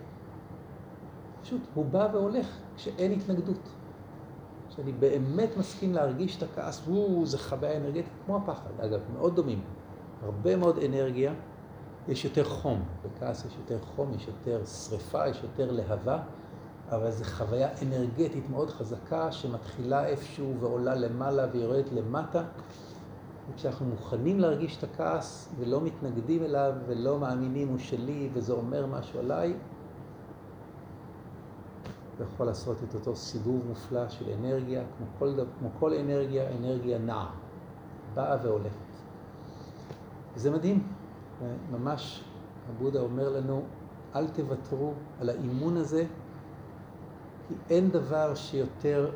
פשוט, הוא בא והולך כשאין התנגדות. כשאני באמת מסכים להרגיש את הכעס, וואו, זה חוויה אנרגטית כמו הפחד. אגב, מאוד דומים. הרבה מאוד אנרגיה, יש יותר חום. בכעס יש יותר חום, יש יותר שריפה, יש יותר להבה, אבל זו חוויה אנרגטית מאוד חזקה שמתחילה איפשהו ועולה למעלה ויורדת למטה. וכשאנחנו מוכנים להרגיש את הכעס ולא מתנגדים אליו ולא מאמינים הוא שלי וזה אומר משהו עליי, ויכול לעשות את אותו סיבוב מופלא של אנרגיה, כמו כל, כמו כל אנרגיה, אנרגיה נעה, באה והולכת. וזה מדהים, ממש הבודה אומר לנו, אל תוותרו על האימון הזה, כי אין דבר שיותר,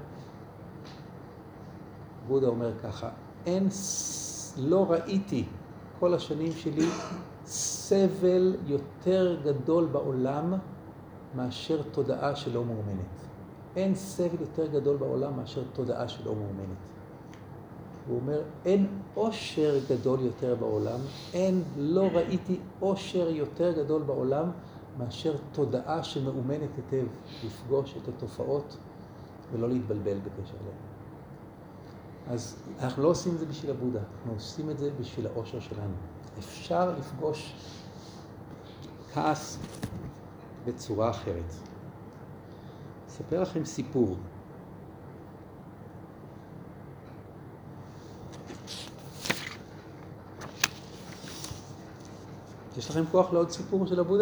בודה אומר ככה, אין, לא ראיתי כל השנים שלי סבל יותר גדול בעולם מאשר תודעה שלא מאומנת. אין סבל יותר גדול בעולם מאשר תודעה שלא מאומנת. הוא אומר, אין אושר גדול יותר בעולם, אין, לא ראיתי אושר יותר גדול בעולם מאשר תודעה שמאומנת היטב, לפגוש את התופעות ולא להתבלבל בקשר אליהן. אז אנחנו לא עושים את זה בשביל הבודה, אנחנו עושים את זה בשביל האושר שלנו. אפשר לפגוש כעס בצורה אחרת. אספר לכם סיפור. יש לכם כוח לעוד סיפור של הבודה?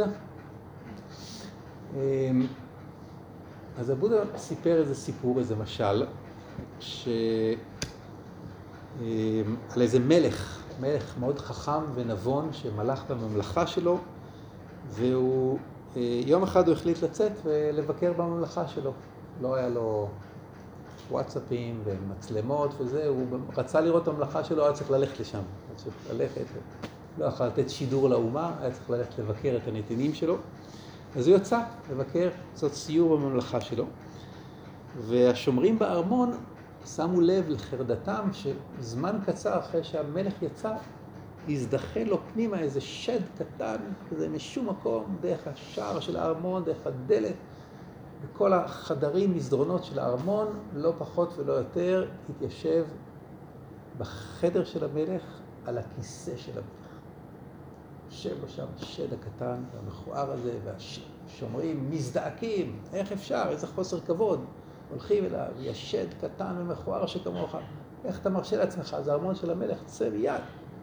אז הבודה סיפר איזה סיפור, איזה משל, ש... על איזה מלך, מלך מאוד חכם ונבון שמלך בממלכה שלו, והוא, יום אחד הוא החליט לצאת ולבקר בממלכה שלו. לא היה לו וואטסאפים ומצלמות וזה, הוא רצה לראות את הממלכה שלו, היה צריך ללכת לשם. היה צריך ללכת, לא יכול לתת שידור לאומה, היה צריך ללכת לבקר את הנתינים שלו. אז הוא יצא לבקר, לעשות סיור בממלכה שלו. והשומרים בארמון שמו לב לחרדתם שזמן קצר אחרי שהמלך יצא, הזדחה לו פנימה איזה שד קטן, כזה משום מקום, דרך השער של הארמון, דרך הדלת, בכל החדרים, מסדרונות של הארמון, לא פחות ולא יותר, התיישב בחדר של המלך על הכיסא של המלך. יושב לו שם השד הקטן והמכוער הזה, והשומרים מזדעקים, איך אפשר, איזה חוסר כבוד. הולכים אליו, יש שד קטן ומכוער שכמוך, איך אתה מרשה לעצמך? זה הארמון של המלך, צא מיד.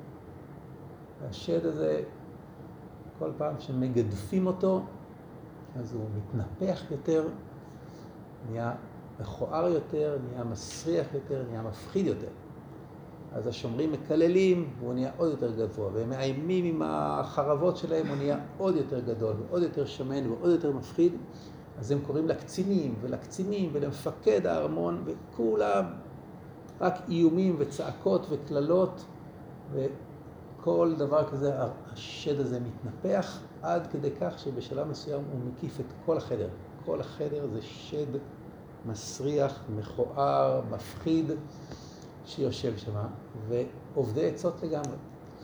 והשד הזה, כל פעם שמגדפים אותו, אז הוא מתנפח יותר, נהיה מכוער יותר, נהיה מסריח יותר, נהיה מפחיד יותר. אז השומרים מקללים, והוא נהיה עוד יותר גבוה, והם מאיימים עם החרבות שלהם, הוא נהיה עוד יותר גדול, ועוד יותר שמן, ועוד יותר מפחיד. אז הם קוראים לקצינים ולקצינים ולמפקד הארמון, וכולם רק איומים וצעקות וכללות, וכל דבר כזה, השד הזה מתנפח, עד כדי כך שבשלב מסוים הוא מקיף את כל החדר. כל החדר זה שד מסריח, מכוער, מפחיד, שיושב שם, ועובדי עצות לגמרי.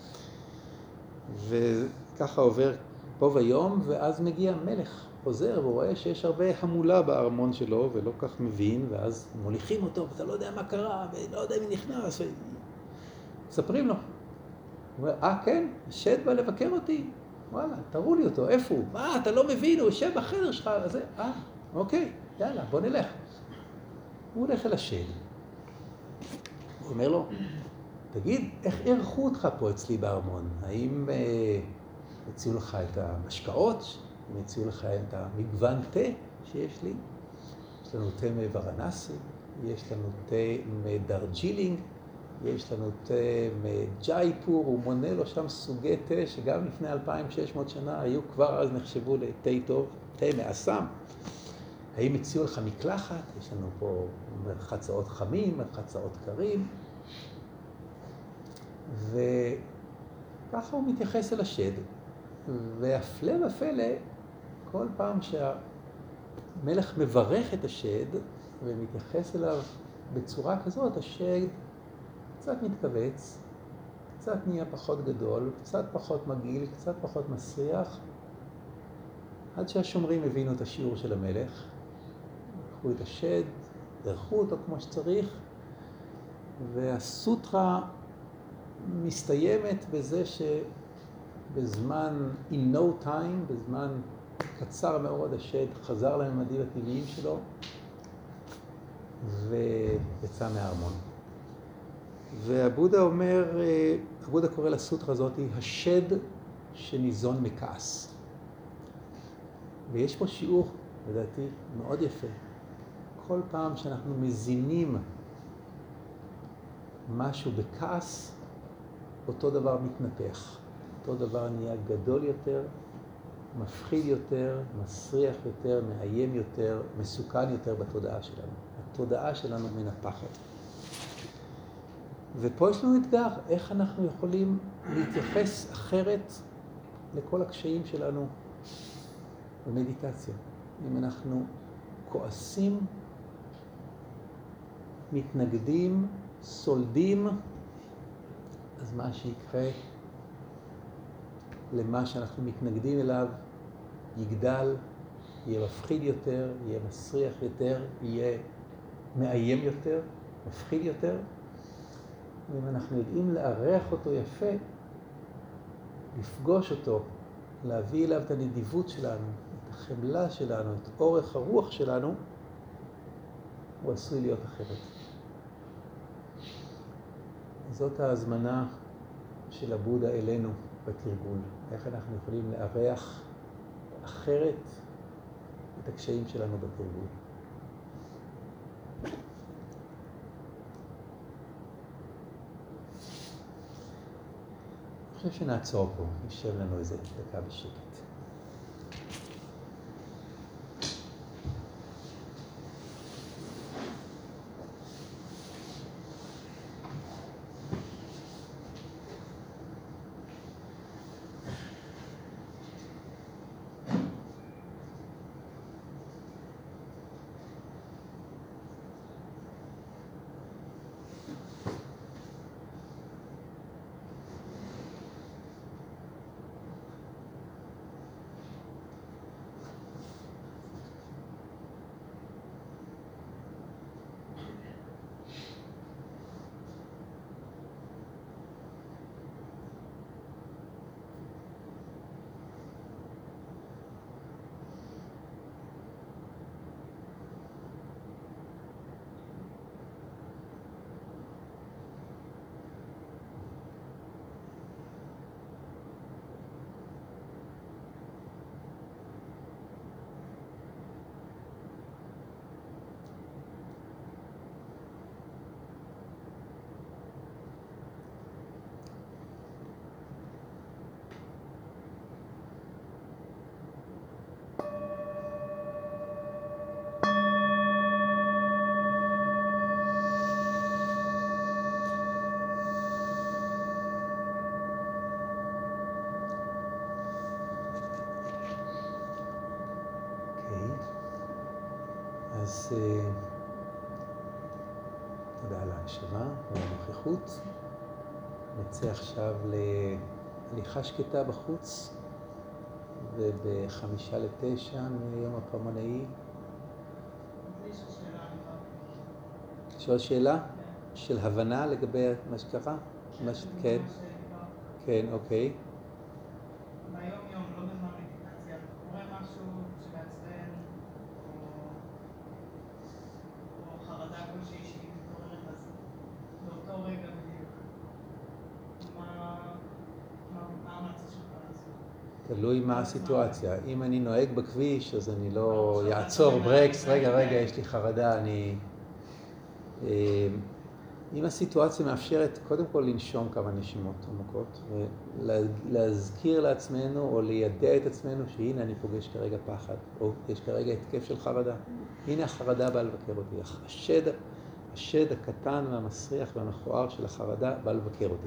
וככה עובר פה ויום, ואז מגיע מלך. חוזר והוא רואה שיש הרבה המולה בארמון שלו ולא כך מבין, ואז מוליכים אותו ואתה לא יודע מה קרה ולא יודע מי נכנס. מספרים לו. הוא אומר, אה כן, השד בא לבקר אותי. וואלה, תראו לי אותו, איפה הוא? מה, אתה לא מבין, הוא יושב בחדר שלך. זה, אה, אוקיי, יאללה, בוא נלך. הוא הולך אל השד. הוא אומר לו, תגיד, איך ערכו אותך פה אצלי בארמון? האם אה, הציעו לך את המשקאות? הם הציעו לך את המגוון תה שיש לי. יש לנו תה מוורנסי, יש לנו תה מדרג'ילינג, יש לנו תה מג'ייפור, הוא מונה לו שם סוגי תה שגם לפני אלפיים ושש מאות שנה היו כבר אז נחשבו לתה טוב, תה מאסם. האם הציעו לך מקלחת? יש לנו פה מרחצאות חמים, מרחצאות קרים. וככה הוא מתייחס אל השד. והפלא ופלא, כל פעם שהמלך מברך את השד ומתייחס אליו בצורה כזאת, השד קצת מתכווץ, קצת נהיה פחות גדול, קצת פחות מגעיל, קצת פחות מסריח, עד שהשומרים הבינו את השיעור של המלך, לקחו את השד, דרכו אותו כמו שצריך, והסוטרה מסתיימת בזה שבזמן, in no time, בזמן קצר מאוד, השד חזר לממדים הטבעיים שלו ויצא מהארמון. והבודה אומר, הבודה קורא לסוטרה הזאת, השד שניזון מכעס. ויש פה שיעור, לדעתי, מאוד יפה. כל פעם שאנחנו מזינים משהו בכעס, אותו דבר מתנפח. אותו דבר נהיה גדול יותר, מפחיד יותר, מסריח יותר, מאיים יותר, מסוכן יותר בתודעה שלנו. התודעה שלנו מנפחת. ופה יש לנו אתגר, איך אנחנו יכולים להתייחס אחרת לכל הקשיים שלנו במדיטציה. אם אנחנו כועסים, מתנגדים, סולדים, אז מה שיקרה למה שאנחנו מתנגדים אליו יגדל, יהיה מפחיד יותר, יהיה מסריח יותר, יהיה מאיים יותר, מפחיד יותר. ואם אנחנו יודעים לארח אותו יפה, לפגוש אותו, להביא אליו את הנדיבות שלנו, את החמלה שלנו, את אורך הרוח שלנו, הוא עשוי להיות אחרת. זאת ההזמנה של הבודה אלינו בתרגול. איך אנחנו יכולים לארח אחרת את הקשיים שלנו בתרגול. חושב שנעצור פה, נשב לנו איזה דקה בשקט. אז תודה על ההקשבה ועל הנוכחות. נצא עכשיו להליכה שקטה בחוץ, ובחמישה לתשע מיום הפעמונאי. לשאול שאלה של הבנה לגבי מה שקרה? כן, כן, אוקיי.
ביום יום, לא בזמן מדיטציה, קורה משהו שמעצבן או חרדה כלשהי שהיא מתעוררת, אז באותו רגע בדיוק, מה ההמלצה שלך לעשות?
תלוי מה הסיטואציה. אם אני נוהג בכביש, אז אני לא יעצור ברקס, רגע, רגע, יש לי חרדה, אני... אם הסיטואציה מאפשרת, קודם כל לנשום כמה נשימות עמוקות, ולהזכיר לעצמנו או לידע את עצמנו שהנה אני פוגש כרגע פחד, או יש כרגע התקף של חרדה. הנה החרדה באה לבקר אותי. השד, השד הקטן והמסריח והמכוער של החרדה בא לבקר אותי.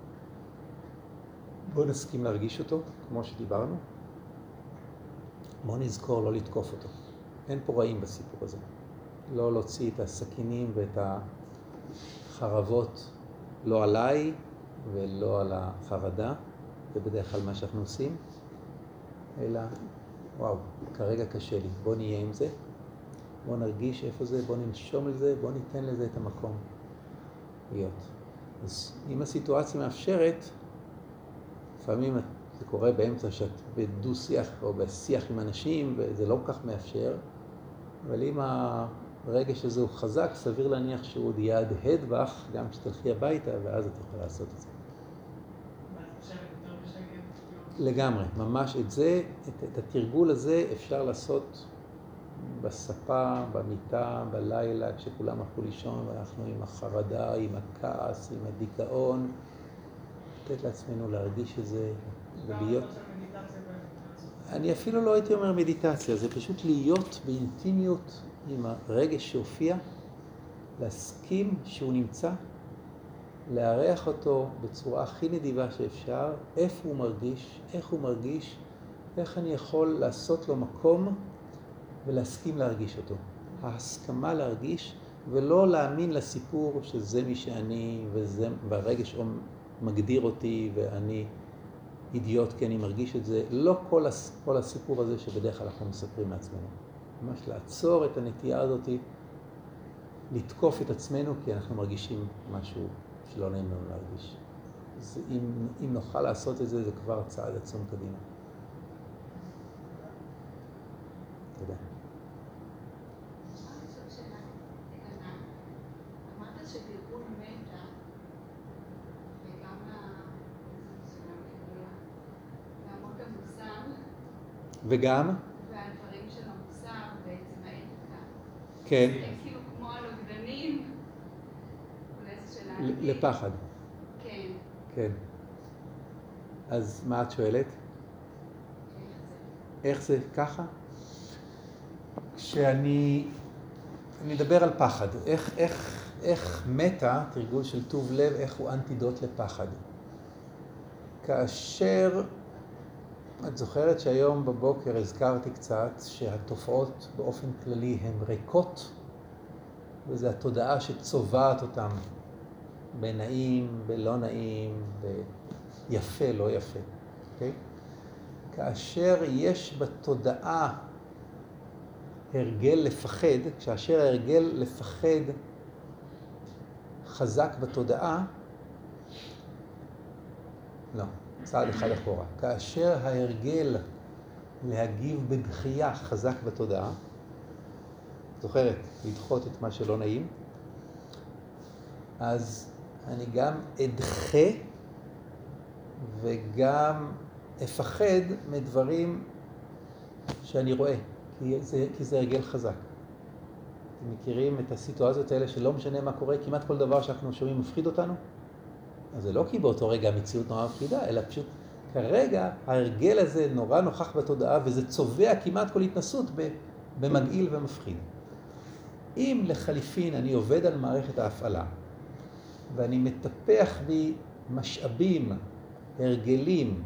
בואו נסכים להרגיש אותו, כמו שדיברנו. בואו נזכור לא לתקוף אותו. אין פה רעים בסיפור הזה. לא להוציא את הסכינים ואת החרבות, לא עליי ולא על החרדה, זה בדרך כלל מה שאנחנו עושים, אלא, וואו, כרגע קשה לי, בוא נהיה עם זה, בוא נרגיש איפה זה, בוא ננשום על זה, בוא ניתן לזה את המקום להיות. אז אם הסיטואציה מאפשרת, לפעמים זה קורה באמצע שאת בדו שיח או בשיח עם אנשים, וזה לא כל כך מאפשר, אבל אם הרגש הזה הוא חזק, סביר להניח שהוא עוד יהדהד בך, גם כשתלכי הביתה, ואז את יכולה לעשות את זה.
ואז עכשיו יותר בשקט?
לגמרי, ממש את זה, את, את התרגול הזה אפשר לעשות בספה, במיטה, בלילה, כשכולם הלכו לישון, ואנחנו עם החרדה, עם הכעס, עם הדיכאון, לתת לעצמנו להרגיש את זה, ולהיות... אני אפילו לא הייתי אומר מדיטציה, זה פשוט להיות באינטימיות עם הרגש שהופיע, להסכים שהוא נמצא, להריח אותו בצורה הכי נדיבה שאפשר, איפה הוא מרגיש, איך הוא מרגיש, איך אני יכול לעשות לו מקום ולהסכים להרגיש אותו. ההסכמה להרגיש ולא להאמין לסיפור שזה מי שאני וזה, והרגש מגדיר אותי ואני אידיוט כי אני מרגיש את זה. לא כל, הס, כל הסיפור הזה שבדרך כלל אנחנו מספרים לעצמנו. ממש לעצור את הנטייה הזאת, לתקוף את עצמנו כי אנחנו מרגישים משהו שלא נעים לנו להרגיש. אז אם, אם נוכל לעשות את זה, זה כבר צעד עצום קדימה. תודה.
אמרת שתרגול מטה וגם לעמוד המוסר
וגם?
והדברים של המוסר בעצם האתיקה.
כן.
הם כאילו כמו הנוגדנים.
לפחד.
כן.
כן. אז מה את שואלת? איך זה ככה? כשאני אני אדבר על פחד, איך, איך, איך מטה, תרגול של טוב לב, איך הוא אנטידוט לפחד. כאשר, את זוכרת שהיום בבוקר הזכרתי קצת שהתופעות באופן כללי הן ריקות, וזו התודעה שצובעת אותם בנעים, בלא נעים, ביפה, לא יפה. Okay? כאשר יש בתודעה הרגל לפחד, כאשר ההרגל לפחד חזק בתודעה, לא, צעד אחד אחורה. כאשר ההרגל להגיב בדחייה חזק בתודעה, זוכרת, לדחות את מה שלא נעים, אז אני גם אדחה וגם אפחד מדברים שאני רואה, כי זה, כי זה הרגל חזק. אתם מכירים את הסיטואציות האלה שלא משנה מה קורה, כמעט כל דבר שאנחנו שומעים מפחיד אותנו? אז זה לא כי באותו רגע המציאות נורא מפחידה, אלא פשוט כרגע ההרגל הזה נורא נוכח בתודעה, וזה צובע כמעט כל התנסות במגעיל ומפחיד. אם לחליפין אני עובד על מערכת ההפעלה, ואני מטפח בי משאבים, הרגלים,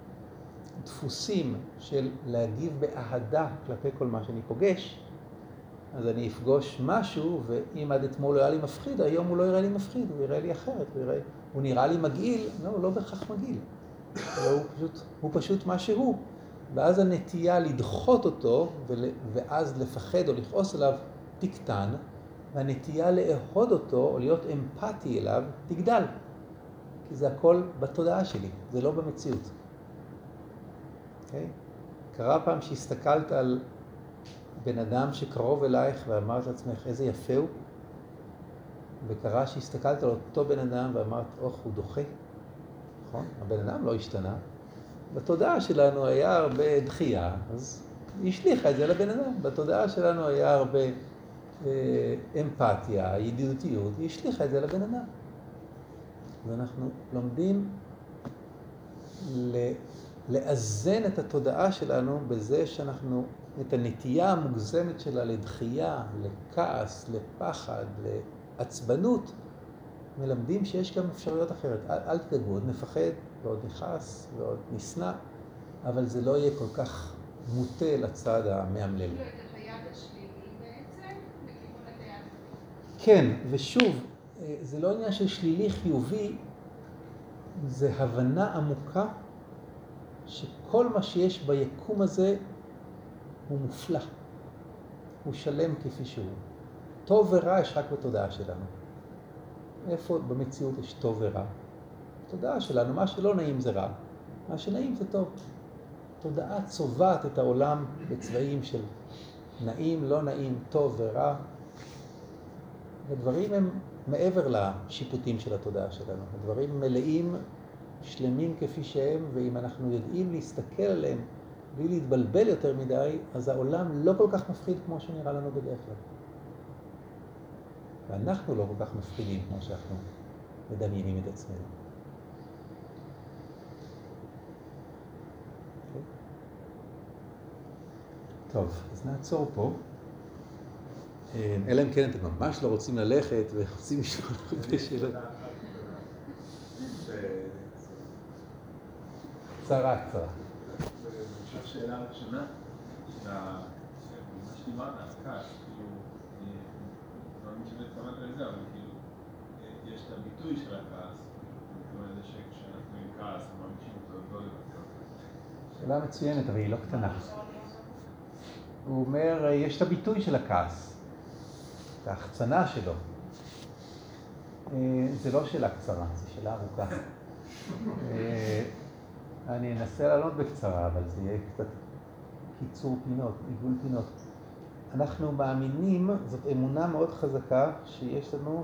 דפוסים של להגיב באהדה כלפי כל מה שאני פוגש, אז אני אפגוש משהו, ואם עד אתמול הוא היה לי מפחיד, היום הוא לא יראה לי מפחיד, הוא יראה לי אחרת, הוא, יראה, הוא נראה לי מגעיל, לא, הוא לא בכך מגעיל, הוא פשוט, הוא פשוט מה שהוא, ואז הנטייה לדחות אותו, ואז לפחד או לכעוס עליו, תקטן, והנטייה לאהוד אותו, או להיות אמפתי אליו, תגדל. כי זה הכל בתודעה שלי, זה לא במציאות. Okay? קרה פעם שהסתכלת על בן אדם שקרוב אלייך ואמרת לעצמך איזה יפה הוא, וקרה שהסתכלת על אותו בן אדם ואמרת, אוח, הוא דוחה. נכון? הבן אדם לא השתנה. בתודעה שלנו היה הרבה דחייה, אז היא השליחה את זה לבן אדם. בתודעה שלנו היה הרבה אה, אמפתיה, ידידותיות, היא השליחה את זה לבן אדם. ואנחנו לומדים ל... לאזן את התודעה שלנו בזה שאנחנו, את הנטייה המוגזמת שלה לדחייה, לכעס, לפחד, לעצבנות, מלמדים שיש גם אפשרויות אחרת. אל, אל תדאגו, עוד נפחד ועוד נכעס ועוד נסנע, אבל זה לא יהיה כל כך מוטה לצד המאמלל.
כאילו את היד השלילי בעצם, בכיוון את היד.
כן, ושוב, זה לא עניין של שלילי חיובי, זה הבנה עמוקה שכל מה שיש ביקום הזה הוא מופלא. הוא שלם כפי שהוא. טוב ורע יש רק בתודעה שלנו. איפה במציאות יש טוב ורע? תודעה שלנו, מה שלא נעים זה רע. מה שנעים זה טוב. תודעה צובעת את העולם בצבעים של נעים, לא נעים, טוב ורע. הדברים הם מעבר לשיפוטים של התודעה שלנו. הדברים מלאים, שלמים כפי שהם, ואם אנחנו יודעים להסתכל עליהם בלי להתבלבל יותר מדי, אז העולם לא כל כך מפחיד כמו שנראה לנו בדרך כלל. ואנחנו לא כל כך מפחידים כמו שאנחנו מדמיינים את עצמנו. Okay. טוב, אז נעצור פה. אלא אם כן אתם ממש לא רוצים ללכת ורוצים לשאול הרבה שאלות. קצרה, קצרה.
אני חושב שאלה ראשונה, מה שדיברת, הכעס, כאילו, לא אני משנה התכוונת לזה, אבל כאילו, יש את הביטוי של הכעס, זאת אומרת, שכשאנחנו עם כעס, אנחנו מרגישים אותו לא לבטא.
שאלה מצוינת, אבל היא לא קטנה. הוא אומר, יש את הביטוי של הכעס, את ההחצנה שלו. זה לא שאלה קצרה, זו שאלה ארוכה. אני אנסה לענות בקצרה, אבל זה יהיה קצת קיצור פינות, עיגול פינות. אנחנו מאמינים, זאת אמונה מאוד חזקה, שיש לנו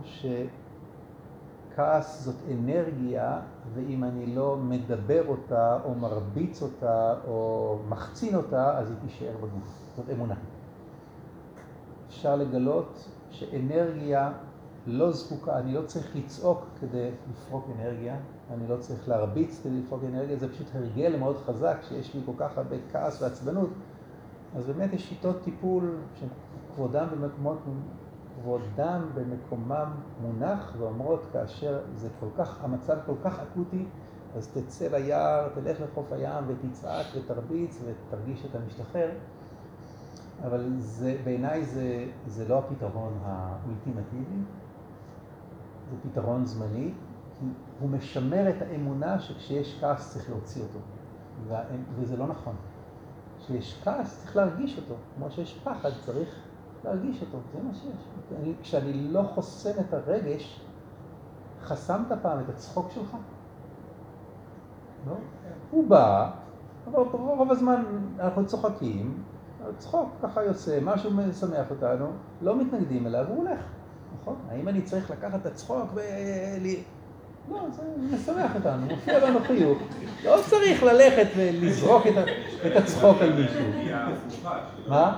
שכעס זאת אנרגיה, ואם אני לא מדבר אותה, או מרביץ אותה, או מחצין אותה, אז היא תישאר בגוף. זאת אמונה. אפשר לגלות שאנרגיה לא זקוקה, אני לא צריך לצעוק כדי לפרוק אנרגיה, אני לא צריך להרביץ כדי לפרוק אנרגיה, זה פשוט הרגל מאוד חזק שיש לי כל כך הרבה כעס ועצבנות. אז באמת יש שיטות טיפול שכבודם במקומות, כבודם במקומם מונח ואומרות כאשר זה כל כך, המצב כל כך אקוטי, אז תצא ליער, תלך לחוף הים ותצעק ותרביץ ותרגיש שאתה משתחרר. אבל זה, בעיניי זה, זה לא הפתרון האולטימטיבי, זה פתרון זמני, כי הוא משמר את האמונה שכשיש כעס צריך להוציא אותו, וזה לא נכון. כשיש כעס צריך להרגיש אותו, כמו שיש פחד צריך להרגיש אותו, זה מה שיש. אני, כשאני לא חוסם את הרגש, חסמת פעם את הצחוק שלך? לא? הוא בא, אבל רוב הזמן אנחנו צוחקים, צחוק ככה יוצא, משהו משמח אותנו, לא מתנגדים אליו, הוא הולך, נכון? האם אני צריך לקחת את הצחוק ולי... לא, זה משמח אותנו, מופיע לנו חיוך, לא צריך ללכת ולזרוק את הצחוק על מישהו. מה?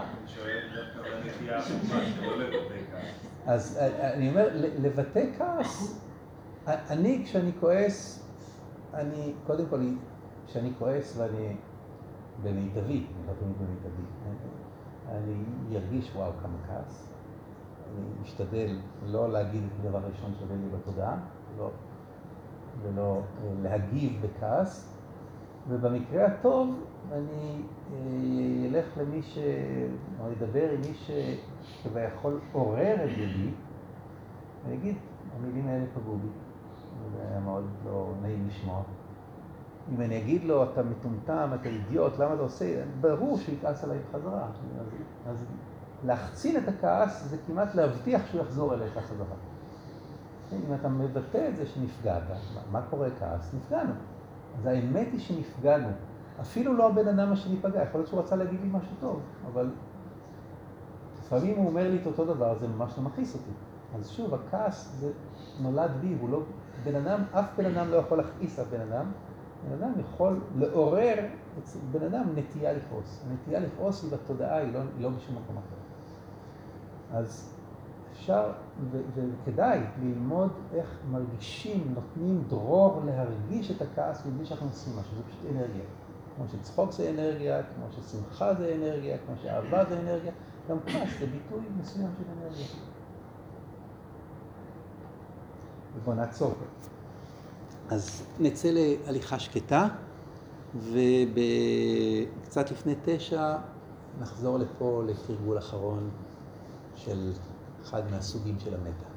אז אני אומר, לבטא כעס, אני כשאני כועס, אני קודם כל, כשאני כועס ואני במיטבי, אני לא תמיד במיטבי, אני ארגיש וואו כמה כעס, אני משתדל לא להגיד את הדבר הראשון שעולה לי בתודעה, לא, ולא להגיב בכעס, ובמקרה הטוב אני אלך למי ש... או אדבר עם מי שכביכול עורר את ידי, ואני אגיד, המילים האלה פגעו בי, זה היה מאוד לא נעים לשמוע. אם אני אגיד לו, אתה מטומטם, אתה אידיוט, למה אתה עושה? ברור שהוא יכעס עליי בחזרה. אז, אז להחצין את הכעס זה כמעט להבטיח שהוא יחזור אליך חזרה. אם אתה מבטא את זה שנפגעת, מה קורה כעס? נפגענו. אז האמת היא שנפגענו. אפילו לא הבן אדם השני פגע, יכול להיות שהוא רצה להגיד לי משהו טוב, אבל לפעמים הוא אומר לי את אותו דבר, זה ממש לא מכעיס אותי. אז שוב, הכעס זה נולד בי, הוא לא, בן אדם, אף בן אדם לא יכול להכעיס אף בן אדם, בן אדם יכול לעורר, בן אדם נטייה לכעוס. הנטייה לכעוס היא בתודעה, היא לא, היא לא בשום מקום אחר. אז אפשר ו- וכדאי ללמוד איך מרגישים, נותנים דרור להרגיש את הכעס מבלי שאנחנו עושים משהו, זה פשוט אנרגיה. כמו שצחוק זה אנרגיה, כמו ששמחה זה אנרגיה, כמו שאהבה זה אנרגיה, גם כעס זה ביטוי מסוים של אנרגיה. ובוא נעצור. אז נצא להליכה שקטה, ובקצת לפני תשע נחזור לפה לתרגול אחרון של אחד מהסוגים של המטה.